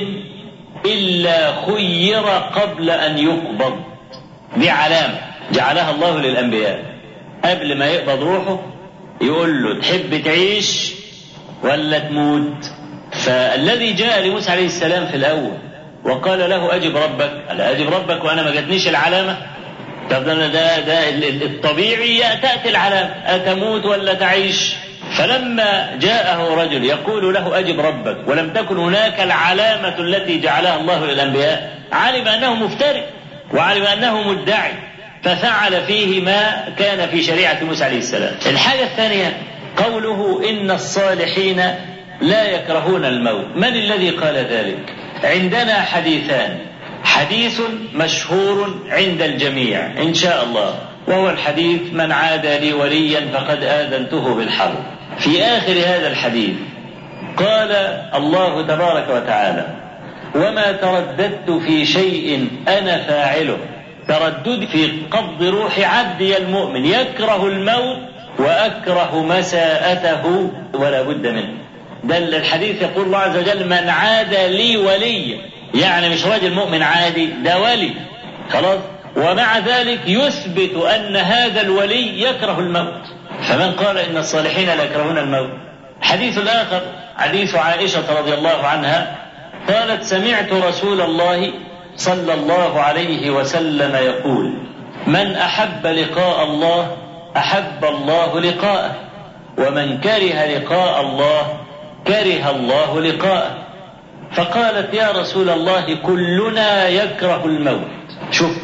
إلا خير قبل أن يقبض. دي علامة جعلها الله للأنبياء، قبل ما يقبض روحه يقول له تحب تعيش ولا تموت؟ فالذي جاء لموسى عليه السلام في الأول وقال له أجب ربك، قال أجب ربك وأنا ما جاتنيش العلامة؟ طب ده الطبيعي تأتي العلامة، أتموت ولا تعيش؟ فلما جاءه رجل يقول له أجب ربك ولم تكن هناك العلامة التي جعلها الله للأنبياء، علم أنه مفتري وعلم أنه مدعي، ففعل فيه ما كان في شريعة موسى عليه السلام. الحاجة الثانية قوله إن الصالحين لا يكرهون الموت. من الذي قال ذلك؟ عندنا حديثان، حديث مشهور عند الجميع إن شاء الله، وهو الحديث من عادى لي وليا فقد آذنته بالحرب. في آخر هذا الحديث قال الله تبارك وتعالى وما ترددت في شيء أنا فاعله. تردد في قبض روح عبدي المؤمن، يكره الموت وأكره مساءته ولا بد منه. ده الحديث يقول الله عز وجل من عادى لي وليا، يعني مش راجل مؤمن عادي، ده ولي خلاص، ومع ذلك يثبت أن هذا الولي يكره الموت. فمن قال إن الصالحين لا يكرهون الموت. الحديث الآخر حديث عائشة رضي الله عنها قالت سمعت رسول الله صلى الله عليه وسلم يقول من أحب لقاء الله أحب الله لقاءه، ومن كره لقاء الله كره الله لقاءه. فقالت يا رسول الله كلنا يكره الموت. شوف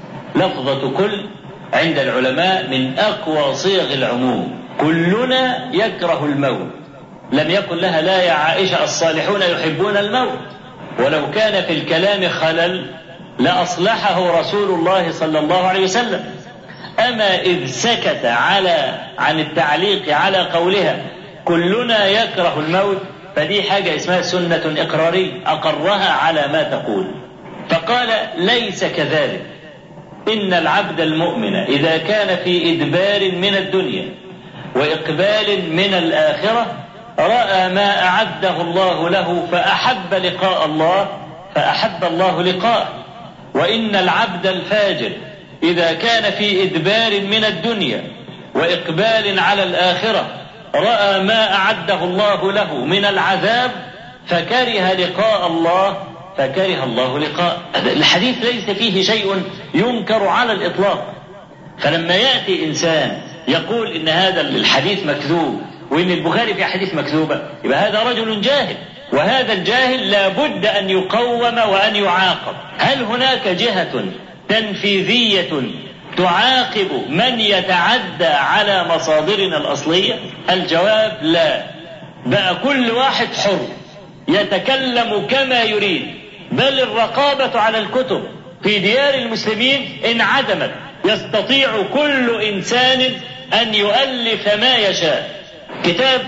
لفظة كل عند العلماء من أقوى صيغ العموم، كلنا يكره الموت، لم يكن لها لا يا عائشة الصالحون يحبون الموت، ولو كان في الكلام خلل لأصلحه رسول الله صلى الله عليه وسلم. أما إذ سكت عن التعليق على قولها كلنا يكره الموت، فدي حاجة اسمها سنة إقرارية أقرها على ما تقول. فقال ليس كذلك، إن العبد المؤمن إذا كان في إدبار من الدنيا وإقبال من الآخرة رأى ما أعده الله له فأحب لقاء الله فأحب الله لقاءه. وإن العبد الفاجر إذا كان في إدبار من الدنيا وإقبال على الآخرة رأى ما أعده الله له من العذاب فكره لقاء الله فكره الله لقاء. الحديث ليس فيه شيء ينكر على الإطلاق. فلما يأتي إنسان يقول إن هذا الحديث مكذوب وإن البخاري في حديث مكذوبة، يبقى هذا رجل جاهل، وهذا الجاهل لا بد أن يقوم وأن يعاقب. هل هناك جهة تنفيذية تعاقب من يتعدى على مصادرنا الأصلية؟ الجواب لا، بقى كل واحد حر يتكلم كما يريد، بل الرقابة على الكتب في ديار المسلمين انعدمت، يستطيع كل إنسان أن يؤلف ما يشاء. كتاب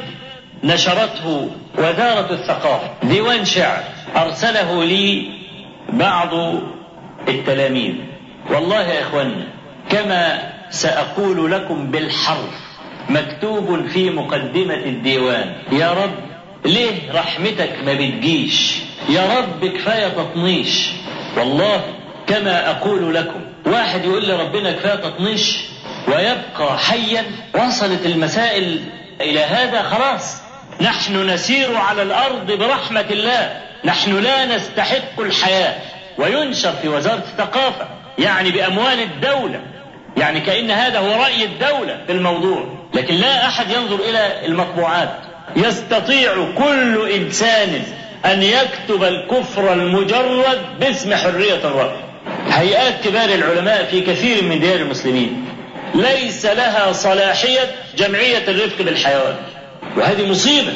نشرته وزارة الثقافة ديوان شعر أرسله لي بعض التلاميذ، والله يا إخواننا كما سأقول لكم بالحرف مكتوب في مقدمة الديوان يا رب ليه رحمتك ما بتجيش، يا رب كفاية تطنيش. والله كما أقول لكم واحد يقول لي ربنا كفاية تطنيش ويبقى حيا. وصلت المسائل إلى هذا، خلاص نحن نسير على الأرض برحمة الله، نحن لا نستحق الحياة. وينشر في وزارة الثقافة يعني بأموال الدولة، يعني كأن هذا هو رأي الدولة في الموضوع، لكن لا أحد ينظر إلى المطبوعات. يستطيع كل إنسان أن يكتب الكفر المجرد باسم حرية الرأي. هيئات كبار العلماء في كثير من ديار المسلمين ليس لها صلاحية جمعية الرفق بالحيوان، وهذه مصيبة.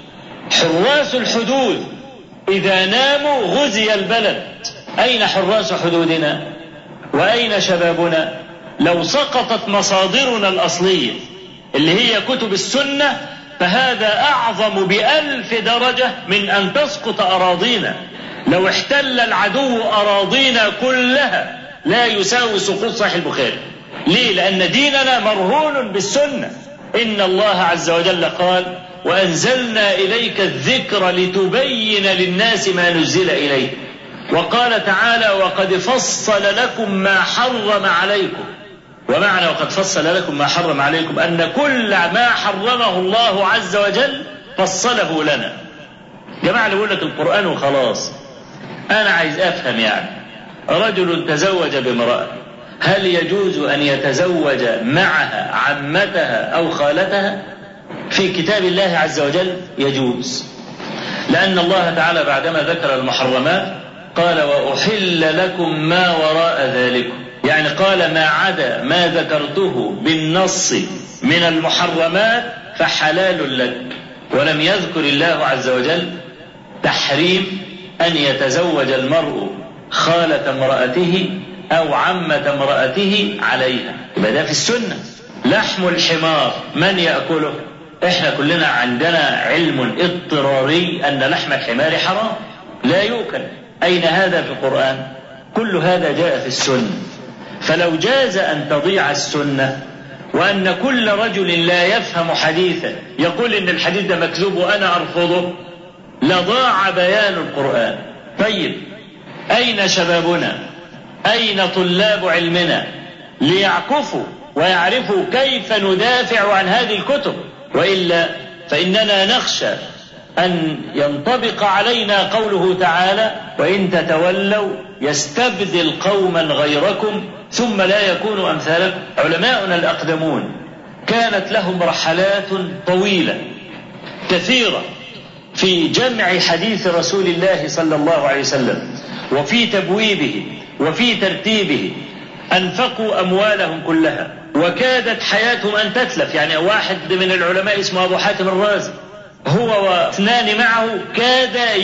حراس الحدود إذا ناموا غزي البلد. أين حراس حدودنا؟ وأين شبابنا؟ لو سقطت مصادرنا الأصلية اللي هي كتب السنة فهذا أعظم ب1000 درجة من أن تسقط أراضينا. لو احتل العدو أراضينا كلها لا يساوي سقوط صحيح البخاري. ليه؟ لأن ديننا مرهون بالسنة. إن الله عز وجل قال: وأنزلنا إليك الذكر لتبين للناس ما نزل إليه. وقال تعالى: وقد فصل لكم ما حرم عليكم. ومعنى وقد فصل لكم ما حرم عليكم أن كل ما حرمه الله عز وجل فصله لنا. جماعة اللي يقول لك القرآن وخلاص، أنا عايز أفهم يعني رجل تزوج بامرأة، هل يجوز أن يتزوج معها عمتها أو خالتها؟ في كتاب الله عز وجل يجوز، لأن الله تعالى بعدما ذكر المحرمات قال: وأحل لكم ما وراء ذلكم، يعني قال ما عدا ما ذكرته بالنص من المحرمات فحلال لك. ولم يذكر الله عز وجل تحريم أن يتزوج المرء خالة امرأته أو عمة امرأته عليها، يبقى ده في السنة. لحم الحمار من يأكله؟ احنا كلنا عندنا علم اضطراري أن لحم الحمار حرام لا يؤكل. أين هذا في القرآن؟ كل هذا جاء في السنة. فلو جاز أن تضيع السنة وأن كل رجل لا يفهم حديثا يقول إن الحديث ده مكذوب وأنا أرفضه لضاع بيان القرآن. طيب أين شبابنا؟ أين طلاب علمنا ليعكفوا ويعرفوا كيف ندافع عن هذه الكتب؟ وإلا فإننا نخشى أن ينطبق علينا قوله تعالى: وإن تتولوا يستبدل قوما غيركم ثم لا يكونوا أمثالكم. علماؤنا الأقدمون كانت لهم رحلات طويلة كثيرة في جمع حديث رسول الله صلى الله عليه وسلم وفي تبويبه وفي ترتيبه. أنفقوا أموالهم كلها وكادت حياتهم أن تتلف. يعني واحد من العلماء اسمه أبو حاتم الرازي هو واثنان معه كاد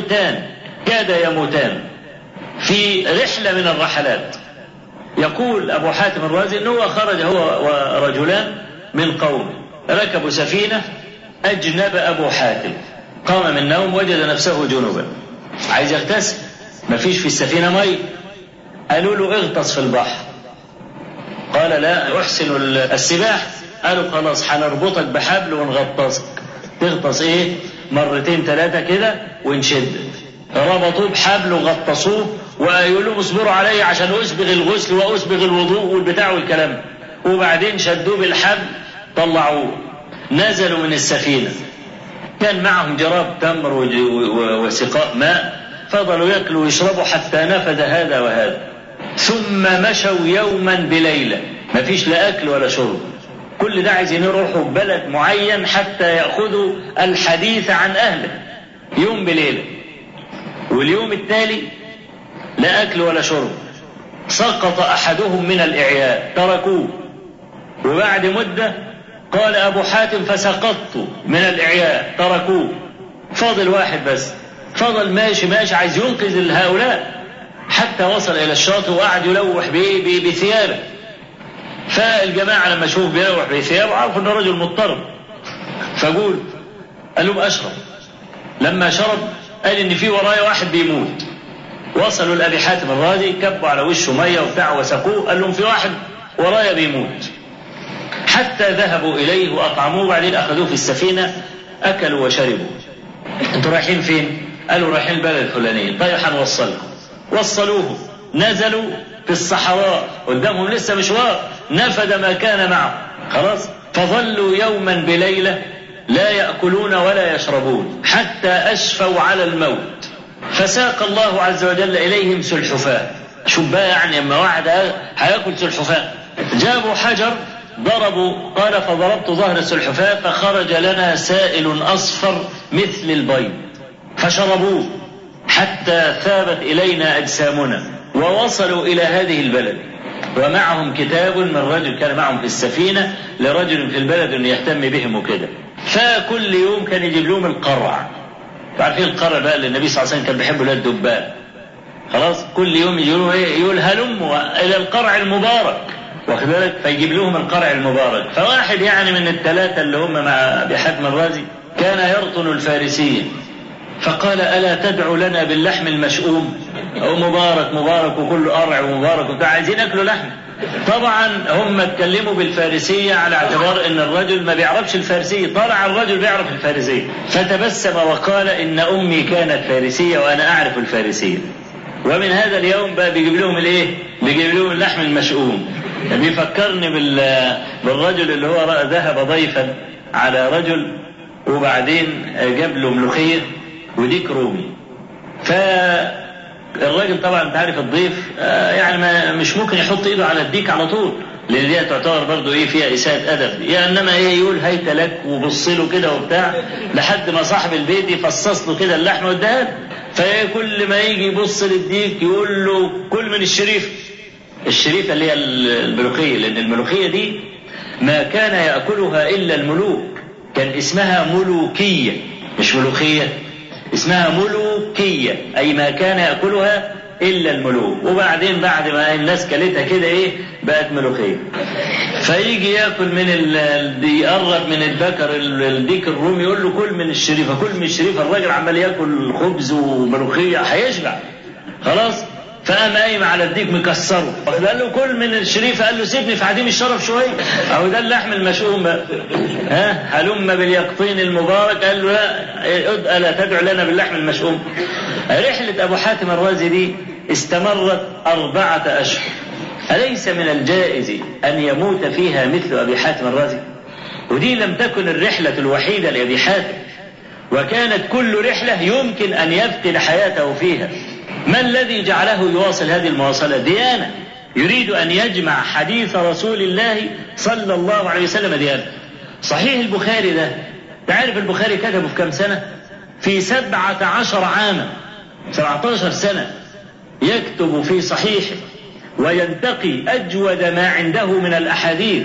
يموتان في رحلة من الرحلات. يقول أبو حاتم الرازي أنه خرج هو ورجلان من قوم، ركبوا سفينة، أجنب أبو حاتم، قام من النوم وجد نفسه جنوبا عايز يغتسل، ما فيش في السفينة مي. قالوا له اغطس في البحر، قال لا أحسن السباحة. قالوا خلاص هنربطك بحبل ونغطسك، تغطس ايه 2 3 كده ونشد. ربطوه بحبل وغطسوه وقالوا له اصبروا علي عشان اسبغ الغسل واسبغ الوضوء والبتاع والكلام. وبعدين شدوه بالحبل طلعوه، نزلوا من السفينة، كان معهم جراب تمر وسقاء ماء، فضلوا يأكلوا ويشربوا حتى نفذ هذا وهذا. ثم مشوا يوما بليلة، ما فيش لا أكل ولا شرب. كل ده عايزين يروحوا بلد معين حتى يأخذوا الحديث عن أهله، يوم بليلة. واليوم التالي لا أكل ولا شرب. سقط أحدهم من الإعياء تركوه. وبعد مدة قال أبو حاتم فسقطت من الإعياء تركوه. فاضل واحد بس، فضل ماشي عايز ينقذ هؤلاء حتى وصل إلى الشاطئ وقعد يلوح بثيابه. فالجماعة لما شوف بيلوح بثيابه عرفوا أنه رجل مضطرب، فقول قال لهم أشرب. لما شرب قال إن في ورايا واحد بيموت. وصلوا لأبي حاتم الرازي، كبوا على وشه مية وبتاع وسقوه، قال لهم في واحد ورايا بيموت. حتى ذهبوا إليه وأطعموه، بعدين أخذوه في السفينة أكلوا وشربوا. أنتوا رايحين فين؟ قالوا رايحين البلد الفلانية. طيب هنوصلكم. وصلوه، نزلوا في الصحراء قدامهم لسه مشوار، نفد ما كان معه خلاص. فظلوا يوما بليلة لا يأكلون ولا يشربون حتى أشفوا على الموت. فساق الله عز وجل إليهم سلحفاة. شوف بقى يعني اما واحد هياكل سلحفاة، جابوا حجر ضربوا، قال فضربت ظهر السلحفاة فخرج لنا سائل أصفر مثل البيض، فشربوه حتى ثابت إلينا أجسامنا. ووصلوا إلى هذه البلد ومعهم كتاب من رجل كان معهم في السفينة لرجل في البلد أن يهتم بهم وكده. فكل يوم كان يجيب لهم القرع. عارفين القرع بقى اللي النبي صلى الله عليه وسلم كان بيحبه، لا الدباء، خلاص كل يوم يقول هلموا إلى القرع المبارك، واخد بالك، فيجيب لهم القرع المبارك. فواحد يعني من الثلاثة اللي هم مع أبي حاتم الرازي كان يرطن الفارسية، فقال ألا تدعو لنا باللحم المشؤوم؟ أو مبارك مبارك وكل قرع ومبارك وبتاع، عايزين ياكلوا لحم. طبعا هم اتكلموا بالفارسية على اعتبار ان الرجل ما بيعرفش الفارسية، طلع الرجل بيعرف الفارسية، فتبسم وقال ان امي كانت فارسية وانا اعرف الفارسية. ومن هذا اليوم بقى بيجيب لهم الايه؟ بيجيب لهم اللحم المشؤوم. بيفكرني بالرجل اللي هو ذهب ضيفا على رجل وبعدين جاب له ملوخية وديك رومي. الراجل طبعا انت عارف الضيف يعني مش ممكن يحط ايده على الديك على طول، لان دي تعتبر برضه فيها اساءة ادب، يعني انما يقول هيت لك وبص له كده وبتاع لحد ما صاحب البيت يفصص له كده اللحمه واداها له. فكل ما يجي يبص للديك يقول له كل من الشريفه اللي هي الملوخيه، لان الملوخيه دي ما كان ياكلها الا الملوك، كان اسمها ملوكيه مش ملوخيه، اسمها ملوكية، أي ما كان يأكلها إلا الملوك. وبعدين بعد ما الناس كلتها كده بقت ملوخية. فيجي يأكل يقرب من البكر الديك الرومي يقول له كل من الشريفة كل من الشريفة. الراجل عمال يأكل خبز وملوخية هيشبع خلاص، فقام قايم على الديك مكسره، قال له كل من الشريفة، قال له سيبني في عديم الشرف شوية، أو ده اللحم المشؤوم بقى. هلم باليقطين المبارك، قال له لا ألا تدعو لنا باللحم المشؤوم. رحلة أبو حاتم الرازي دي استمرت 4 أشهر، أليس من الجائز أن يموت فيها مثل أبي حاتم الرازي؟ ودي لم تكن الرحلة الوحيدة لأبي حاتم، وكانت كل رحلة يمكن أن يفتل حياته فيها. ما الذي جعله يواصل هذه المواصلة؟ ديانة، يريد أن يجمع حديث رسول الله صلى الله عليه وسلم ديانة. صحيح البخاري ده تعرف البخاري كتبه في كم سنة؟ في 17 عاما، 17 سنة يكتب في صحيحه وينتقي أجود ما عنده من الأحاديث،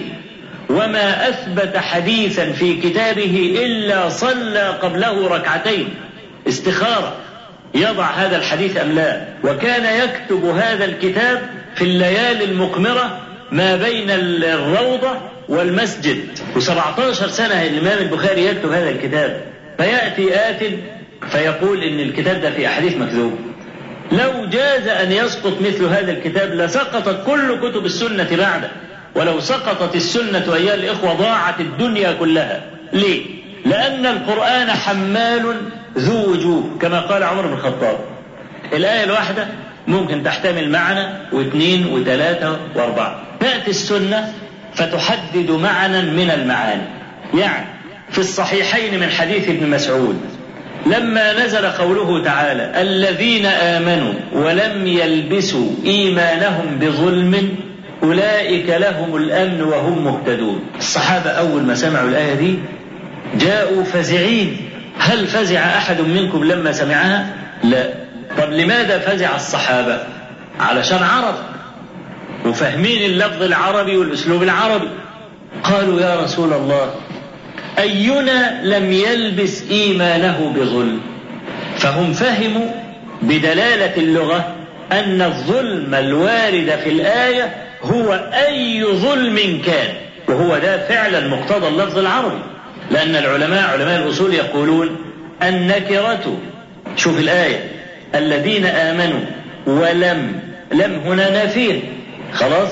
وما أثبت حديثا في كتابه إلا صلى قبله ركعتين استخارة يضع هذا الحديث أم لا. وكان يكتب هذا الكتاب في الليالي المقمرة ما بين الروضة والمسجد، و17 سنة الإمام البخاري يكتب هذا الكتاب. فيأتي آت فيقول إن الكتاب ده في أحاديث مكذوب. لو جاز أن يسقط مثل هذا الكتاب لسقطت كل كتب السنة بعده، ولو سقطت السنة أيها الإخوة ضاعت الدنيا كلها. ليه؟ لأن القرآن حمال ذو وجوه كما قال عمر بن الخطاب. الآية الواحدة ممكن تحتمل معنى واثنين وثلاثة واربعة. تأتي السنة فتحدد معنى من المعاني. يعني في الصحيحين من حديث ابن مسعود لما نزل قوله تعالى الذين آمنوا ولم يلبسوا إيمانهم بظلم أولئك لهم الأمن وهم مهتدون. الصحابة أول ما سمعوا الآية دي جاءوا فزعين. هل فزع أحد منكم لما سمعها؟ لا. طب لماذا فزع الصحابة؟ علشان عرب وفاهمين اللفظ العربي والأسلوب العربي. قالوا يا رسول الله أينا لم يلبس إيمانه بظلم؟ فهم فهموا بدلالة اللغة أن الظلم الوارد في الآية هو أي ظلم كان، وهو ده فعلا مقتضى اللفظ العربي. لأن علماء الأصول يقولون النكرة، شوف الآية الذين آمنوا ولم هنا نافية خلاص،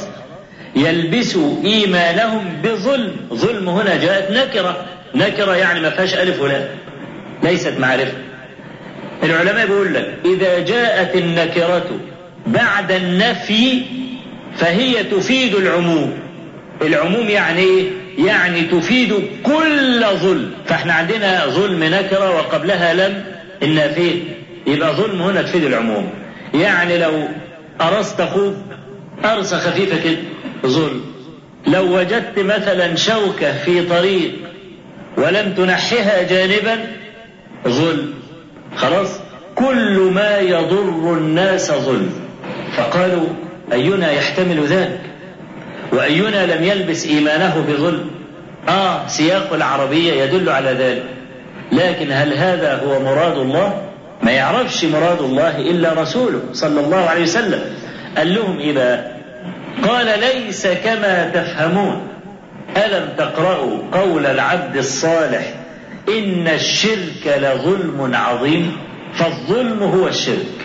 يلبسوا إيمانهم بظلم. ظلم هنا جاءت نكرة يعني ما فيهاش ألف ولا، ليست معرفة. العلماء بيقول لك إذا جاءت النكرة بعد النفي فهي تفيد العموم. العموم يعني إيه؟ يعني تفيد كل ظلم. فاحنا عندنا ظلم نكرة وقبلها لم النافية، يبقى ظلم هنا تفيد العموم. يعني لو أرست أخوك أرصة خفيفة كده ظلم. لو وجدت مثلا شوكة في طريق ولم تنحها جانبا ظلم. خلاص كل ما يضر الناس ظلم. فقالوا أينا يحتمل ذلك وأينا لم يلبس إيمانه بظلم؟ سياق العربية يدل على ذلك، لكن هل هذا هو مراد الله؟ ما يعرفش مراد الله إلا رسوله صلى الله عليه وسلم. قال لهم إيه بقى؟ قال ليس كما تفهمون، ألم تقرأوا قول العبد الصالح إن الشرك لظلم عظيم؟ فالظلم هو الشرك.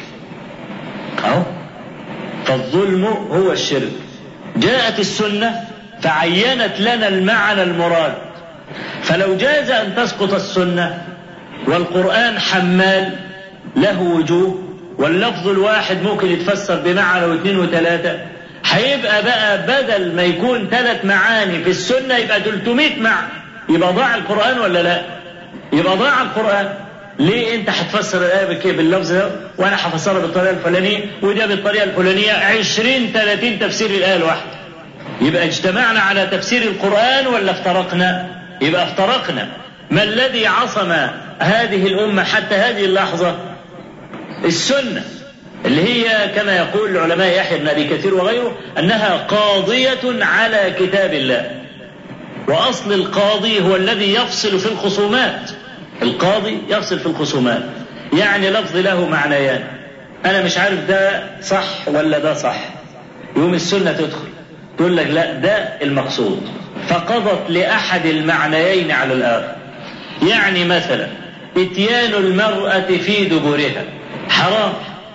فالظلم هو الشرك. جاءت السنة فعينت لنا المعنى المراد، فلو جاز أن تسقط السنة والقرآن حمال له وجوه واللفظ الواحد ممكن يتفسر بمعنى واثنين وثلاثة، هيبقى بقى بدل ما يكون 3 معاني في السنة يبقى 300 معنى. يبقى ضاع القرآن ولا لا؟ يبقى ضاع القرآن. ليه انت هتفسر الآية باللفظ ده وانا هفسرها بالطريقة الفلانية وده بالطريقة الفلانية 20-30 تفسير الآية الواحدة؟ يبقى اجتمعنا على تفسير القرآن ولا افترقنا؟ يبقى افترقنا. ما الذي عصم هذه الأمة حتى هذه اللحظة؟ السنة، اللي هي كما يقول العلماء يحيى بن أبي كثير وغيره أنها قاضية على كتاب الله. وأصل القاضي هو الذي يفصل في الخصومات. القاضي يفصل في الخصومات، يعني لفظ له معنيان، أنا مش عارف ده صح ولا ده صح، يوم السنة تدخل تقول لك لا ده المقصود، فقضت لأحد المعنيين على الآخر. يعني مثلا اتيان المرأة في دبرها حرام،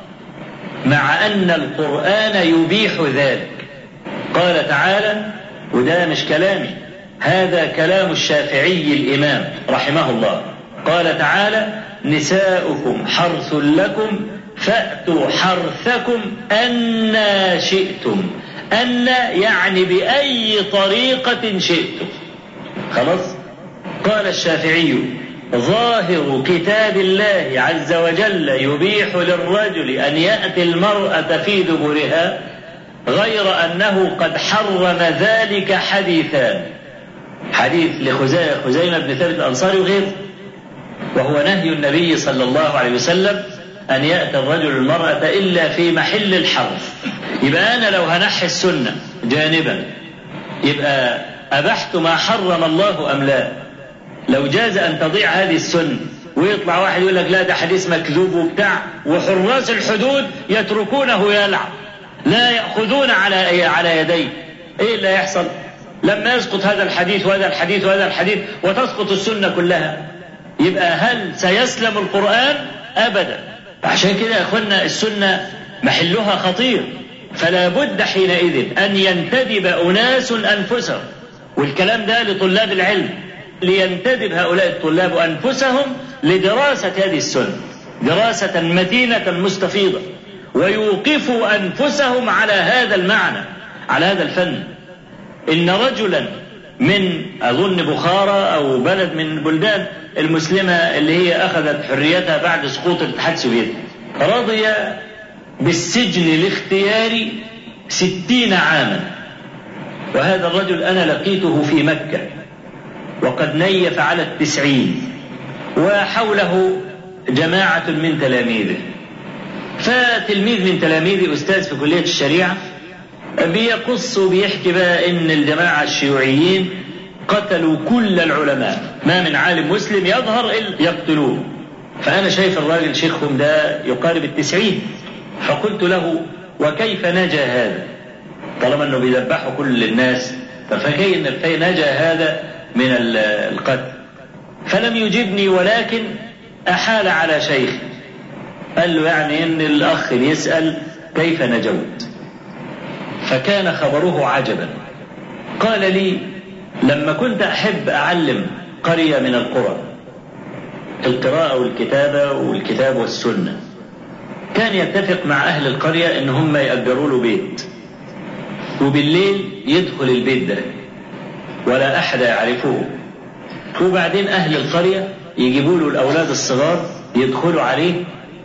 مع أن القرآن يبيح ذلك. قال تعالى، وده مش كلامي، هذا كلام الشافعي الإمام رحمه الله، قال تعالى نساؤكم حرث لكم فأتوا حرثكم أنى شئتم. أن يعني بأي طريقة شئتم. خلاص. قال الشافعي ظاهر كتاب الله عز وجل يبيح للرجل أن يأتي المرأة في دبرها، غير أنه قد حرم ذلك حديثان، حديث لخزيمة بن ثابت الأنصاري وغيره، وهو نهي النبي صلى الله عليه وسلم أن يأتي الرجل المرأة إلا في محل الحرث. يبقى أنا لو هنحي السنة جانبا يبقى أبحت ما حرم الله أم لا؟ لو جاز أن تضيع هذه السنة ويطلع واحد يقول لك لا ده حديث مكذوب وبتاع، وحراس الحدود يتركونه يلعب لا يأخذون على يديه، إيه اللي يحصل لما يسقط هذا الحديث وهذا الحديث وهذا الحديث وتسقط السنة كلها؟ يبقى هل سيسلم القرآن؟ أبدا. عشان كده يا أخوانا السنة محلها خطير، فلا بد حينئذ أن ينتدب أناس أنفسهم، والكلام ده لطلاب العلم، لينتدب هؤلاء الطلاب أنفسهم لدراسة هذه السنة دراسة متينة مستفيضة، ويوقفوا أنفسهم على هذا المعنى، على هذا الفن. إن رجلا من أظن بخارى أو بلد من البلدان المسلمة اللي هي أخذت حريتها بعد سقوط الاتحاد السوفيتي، رضي بالسجن الاختياري 60 عاما. وهذا الرجل أنا لقيته في مكة وقد نيف على 90، وحوله جماعة من تلاميذه. فتلميذ من تلاميذه أستاذ في كلية الشريعة بيقص وبيحكي بقى إن الجماعة الشيوعيين قتلوا كل العلماء، ما من عالم مسلم يظهر إلا يقتلوه. فأنا شايف الراجل شيخهم ده يقارب 90، فقلت له وكيف نجا هذا طالما أنه بيذبحوا كل الناس، فكيف نجا هذا من القتل؟ فلم يجبني، ولكن أحال على شيخ قال له يعني إن الأخ يسأل كيف نجوت، فكان خبره عجبا. قال لي لما كنت أحب أعلم قرية من القرى القراءة والكتابة والكتاب والسنة، كان يتفق مع أهل القرية إن هم يأجروا له بيت، وبالليل يدخل البيت ده ولا أحد يعرفه، وبعدين أهل القرية يجيبوا له الأولاد الصغار يدخلوا عليه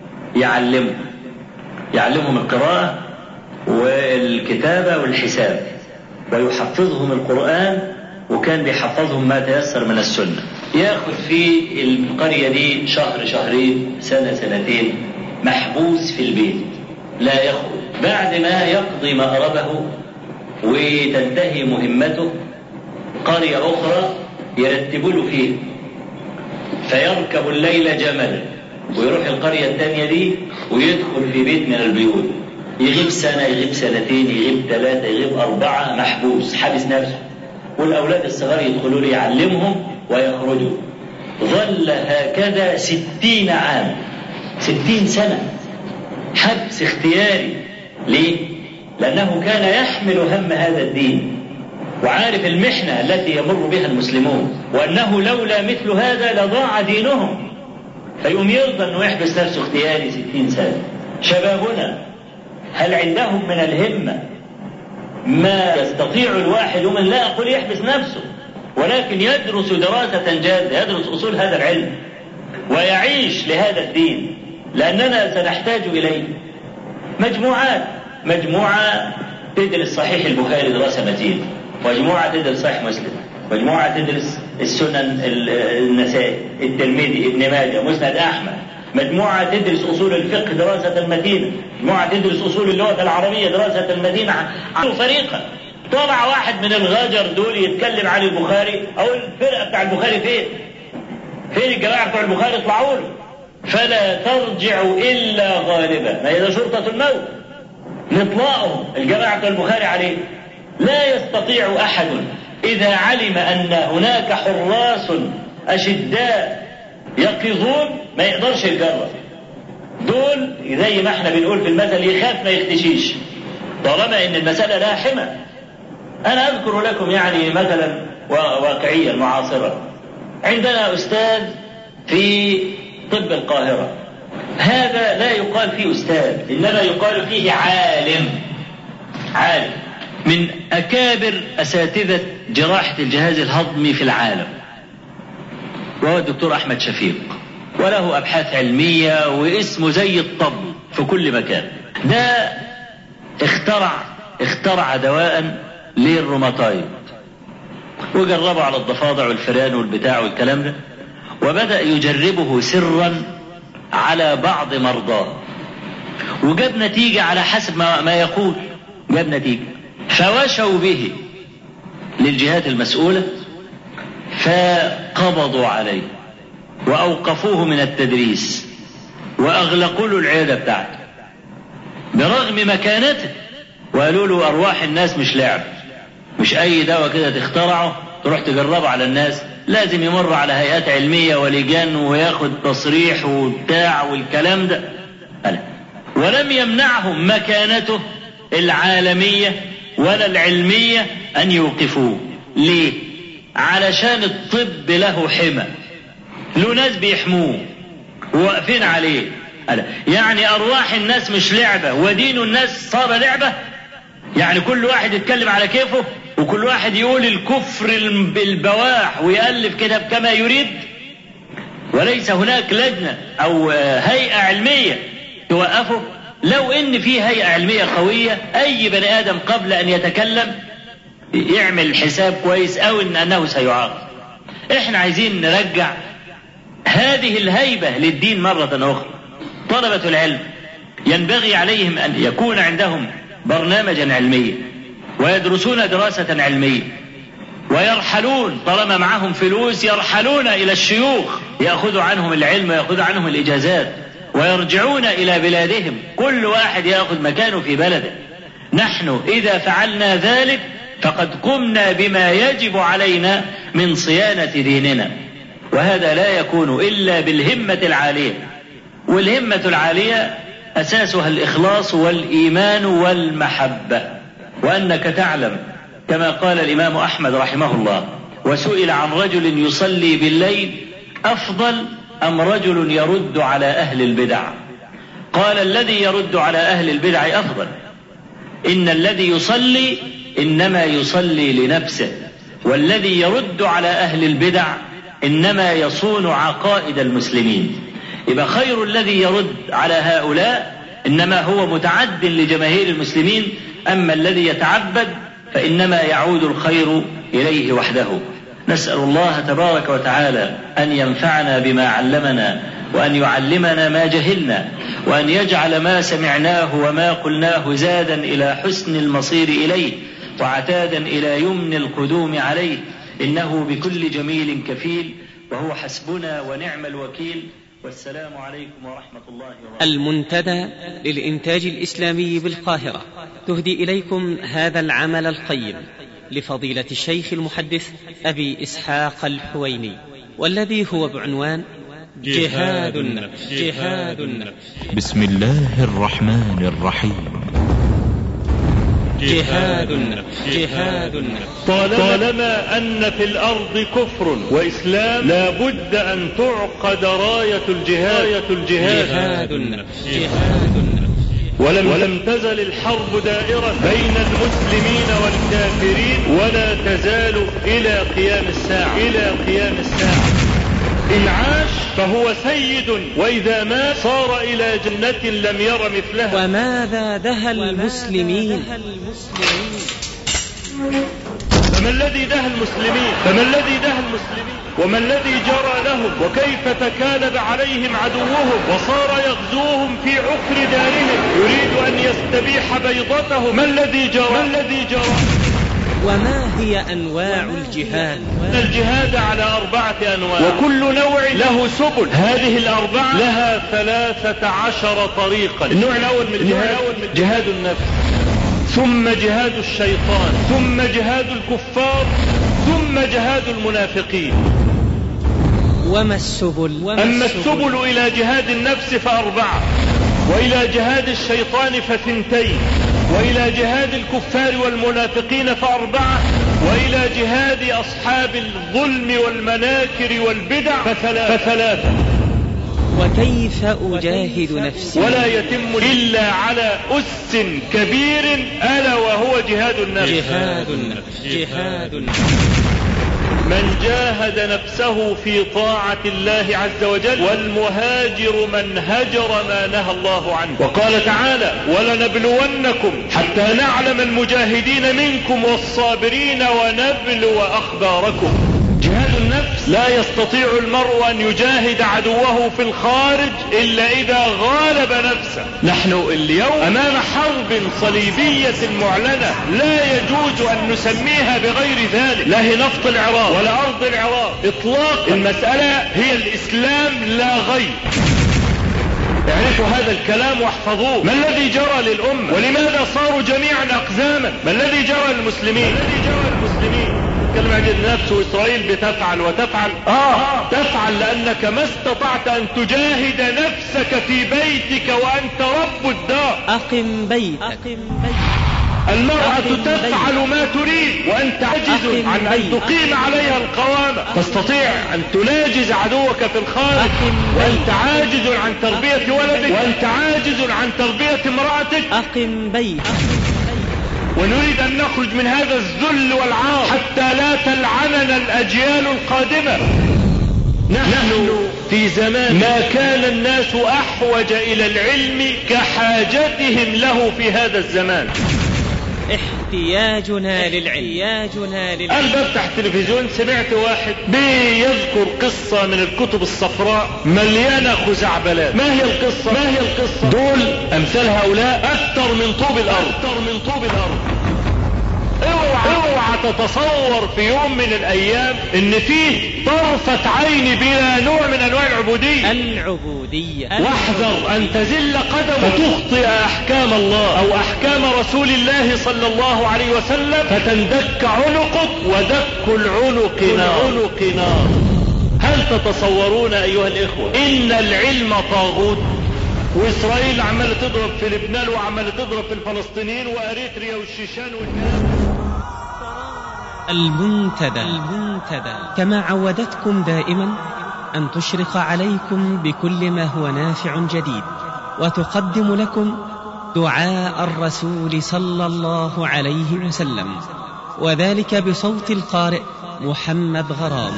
يعلمهم القراءة والكتابة والحساب، ويحفظهم القرآن، وكان بيحفظهم ما تيسر من السنة. يأخذ في القرية دي شهر شهرين سنة سنتين محبوس في البيت لا يخرج. بعد ما يقضي مأربه وتنتهي مهمته قرية أخرى يرتب له فيه، فيركب الليل جملا ويروح القرية الثانية دي ويدخل في بيت من البيوت، يغيب سنة، يغيب سنتين، يغيب 3، يغيب 4، محبوس حابس نفسه، والأولاد الصغار يدخلوا له يعلمهم ويخرجوا. ظل هكذا 60 عام، 60 سنة حبس اختياري. ليه؟ لأنه كان يحمل هم هذا الدين وعارف المحنة التي يمر بها المسلمون، وأنه لولا مثل هذا لضاع دينهم، فيقوم يرضى أنه يحبس نفسه اختياري 60 سنة. شبابنا هل عندهم من الهمة ما يستطيع الواحد من، لا أقول يحبس نفسه، ولكن يدرس دراسة جادة، يدرس أصول هذا العلم ويعيش لهذا الدين، لأننا سنحتاج إليه. مجموعة تدرس صحيح البخاري دراسة متينة، مجموعة تدرس صحيح مسلم، مجموعة تدرس السنن النسائي، الترمذي، ابن ماجه، مسند أحمد، مجموعة تدرس أصول الفقه دراسة متينة، مجموعة تدرس أصول اللغة العربية دراسة متينة. فريقا طلع واحد من الغجر دول يتكلم عن البخاري، أو الفرقة بتاع البخاري فين الجماعة بتاع البخاري؟ اطلعوا له. فلا ترجع إلا غالبا، ما إذا شرطة الموت نطلعهم الجماعة بتاع البخاري عليه. لا يستطيع أحد إذا علم أن هناك حراس أشداء يقظون ما يقدرش يجرب. دول زي ما احنا بنقول في المثل يخاف ما يختشيش، طالما ان المسألة لها حمى. انا اذكر لكم يعني مثلا واقعية معاصرة. عندنا استاذ في طب القاهرة، هذا لا يقال فيه استاذ، انما يقال فيه عالم من اكابر اساتذة جراحة الجهاز الهضمي في العالم، وهو الدكتور احمد شفيق، وله ابحاث علمية واسمه زي الطب في كل مكان. ده اخترع دواء للروماتايد، وجربه على الضفادع والفئران والبتاع والكلام ده، وبدأ يجربه سرا على بعض مرضاه، وجاب نتيجة على حسب ما يقول، جاب نتيجة. فوشوا به للجهات المسؤولة فقبضوا عليه وأوقفوه من التدريس وأغلقوا له العيادة بتاعته برغم مكانته، وقالوا له أرواح الناس مش لعب، مش أي دواء كده تخترعه تروح تجربه على الناس، لازم يمر على هيئات علمية ولجان وياخد تصريح وبتاع والكلام ده. ولم يمنعهم مكانته العالمية ولا العلمية أن يوقفوه. ليه؟ علشان الطب له حمى، له ناس بيحموه وواقفين عليه. يعني أرواح الناس مش لعبة ودين الناس صار لعبة، يعني كل واحد يتكلم على كيفه وكل واحد يقول الكفر البواح ويألف كتاب كما يريد، وليس هناك لجنة أو هيئة علمية توقفه. لو إن في هيئة علمية قوية أي بني آدم قبل أن يتكلم يعمل حساب كويس أو أنه سيعاقب. إحنا عايزين نرجع هذه الهيبة للدين مرة أخرى. طلبة العلم ينبغي عليهم أن يكون عندهم برنامجا علميا ويدرسون دراسة علمية ويرحلون، طالما معهم فلوس يرحلون إلى الشيوخ يأخذوا عنهم العلم ويأخذوا عنهم الإجازات ويرجعون إلى بلادهم، كل واحد يأخذ مكانه في بلده. نحن إذا فعلنا ذلك فقد قمنا بما يجب علينا من صيانة ديننا، وهذا لا يكون إلا بالهمة العالية، والهمة العالية أساسها الإخلاص والإيمان والمحبة. وأنك تعلم كما قال الإمام أحمد رحمه الله: وسئل عن رجل يصلي بالليل أفضل أم رجل يرد على أهل البدع؟ قال: الذي يرد على أهل البدع أفضل. إن الذي يصلي إنما يصلي لنفسه، والذي يرد على أهل البدع إنما يصون عقائد المسلمين. يبقى خير الذي يرد على هؤلاء إنما هو متعد لجماهير المسلمين، أما الذي يتعبد فإنما يعود الخير إليه وحده. نسأل الله تبارك وتعالى أن ينفعنا بما علمنا، وأن يعلمنا ما جهلنا، وأن يجعل ما سمعناه وما قلناه زادا إلى حسن المصير إليه وعتادا إلى يمن القدوم عليه، إنه بكل جميل كفيل، وهو حسبنا ونعم الوكيل. والسلام عليكم ورحمة الله وبركاته. المنتدى للإنتاج الإسلامي بالقاهرة تهدي إليكم هذا العمل القيم لفضيلة الشيخ المحدث أبي إسحاق الحويني، والذي هو بعنوان جهاد النفس. جهاد النفس. بسم الله الرحمن الرحيم. جهاد النفس. جهاد النفس. طالما أن في الأرض كفر وإسلام لا بد أن تعقد راية الجهاد. جهاد النفس. جهاد النفس. ولم تزل الحرب دائرة بين المسلمين والكافرين ولا تزال إلى قيام الساعة. إن عاش فهو سيد، وإذا مات صار إلى جنة لم ير مثلها. وماذا دهى المسلمين؟ فما الذي دهى المسلمين؟ وما الذي جرى لهم؟ وكيف تكالب عليهم عدوهم وصار يغزوهم في عقر دارهم يريد أن يستبيح بيضتهم؟ ما الذي جرى؟ وما هي أنواع الجهاد؟ الجهاد على 4 أنواع، وكل نوع له سبل. هذه 4 لها 13 طريقا. النوع الأول من الجهاد جهاد النفس، ثم جهاد الشيطان، ثم جهاد الكفار، ثم جهاد المنافقين. وما السبل؟ أما السبل إلى جهاد النفس ف4، وإلى جهاد الشيطان ف2، وإلى جهاد الكفار والمنافقين ف4، وإلى جهاد أصحاب الظلم والمناكر والبدع ف3. وكيف أجاهد نفسي؟ ولا يتم إلا على أس كبير، ألا وهو جهاد النفس. جهاد النفس. جهاد النفس. من جاهد نفسه في طاعة الله عز وجل، والمهاجر من هجر ما نهى الله عنه. وقال تعالى: ولنبلونكم حتى نعلم المجاهدين منكم والصابرين ونبلو أخباركم. جهاد النفس لا يستطيع المرء أن يجاهد عدوه في الخارج إلا إذا غالب نفسه. نحن اليوم أمام حرب صليبية معلنة لا يجوز أن نسميها بغير ذلك. لا هي نفط العراق ولا أرض العراق إطلاقا. المسألة هي الإسلام لا غير. اعرفوا هذا الكلام واحفظوه. ما الذي جرى للأمة؟ ولماذا صاروا جميعا أقزاما؟ ما الذي جرى للمسلمين؟ تتكلم عن النفس وإسرائيل بتفعل وتفعل. تفعل لأنك ما استطعت أن تجاهد نفسك في بيتك وأنت رب الدار. أقم بيتك. المرأة تفعل ما تريد وأنت عاجز عن أن تقيم عليها القوامة. تستطيع أن تناجز عدوك في الخارج وأنت عاجز عن تربية ولدك، وأنت عاجز عن تربية امرأتك. أقم بيتك. ونريد أن نخرج من هذا الذل والعار حتى لا تلعننا الأجيال القادمة. نحن في زمان ما كان الناس أحوج إلى العلم كحاجتهم له في هذا الزمان. احتياجنا للعلم. أنا بفتح التلفزيون سمعت واحد بيذكر قصة من الكتب الصفراء مليانة خزعبلات. ما هي القصة؟ دول أمثال هؤلاء أكثر من طوب الأرض. اوعى تتصور في يوم من الأيام إن فيه طرفة عين بلا نوع من أنواع العبودية. واحذر أن تزل قدم فتخطئ أحكام الله أو أحكام رسول الله صلى الله عليه وسلم فتندك عنقك، ودك العنق نار. هل تتصورون أيها الإخوة إن العلم طاغوت؟ وإسرائيل عمالة تضرب في لبنان وعمالة تضرب في الفلسطينيين وأريتريا والشيشان المنتدى كما عودتكم دائما أن تشرق عليكم بكل ما هو نافع جديد، وتقدم لكم دعاء الرسول صلى الله عليه وسلم، وذلك بصوت القارئ محمد غرام.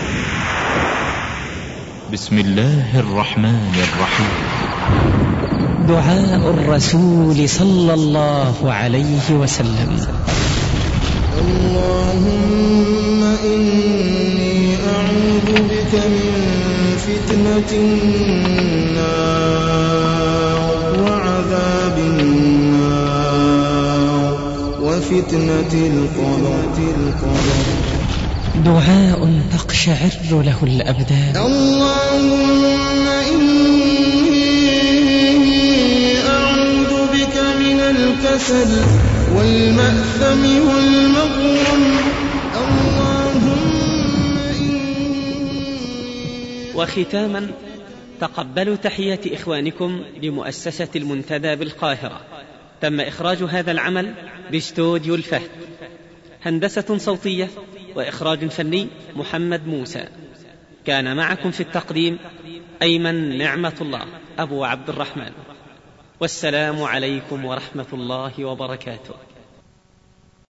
بسم الله الرحمن الرحيم. دعاء الرسول صلى الله عليه وسلم. اللهم إني أعوذ بك من فتنة النار وعذاب النار وفتنة القبر. دعاء تقشعر له الأبدان. اللهم إني أعوذ بك من الكسل والمأثم والمغرم اللهم إني. وختاما، تقبلوا تحية إخوانكم بمؤسسة المنتدى بالقاهرة. تم إخراج هذا العمل باستوديو الفهد. هندسة صوتية وإخراج فني محمد موسى. كان معكم في التقديم أيمن نعمة الله أبو عبد الرحمن. والسلام عليكم ورحمة الله وبركاته.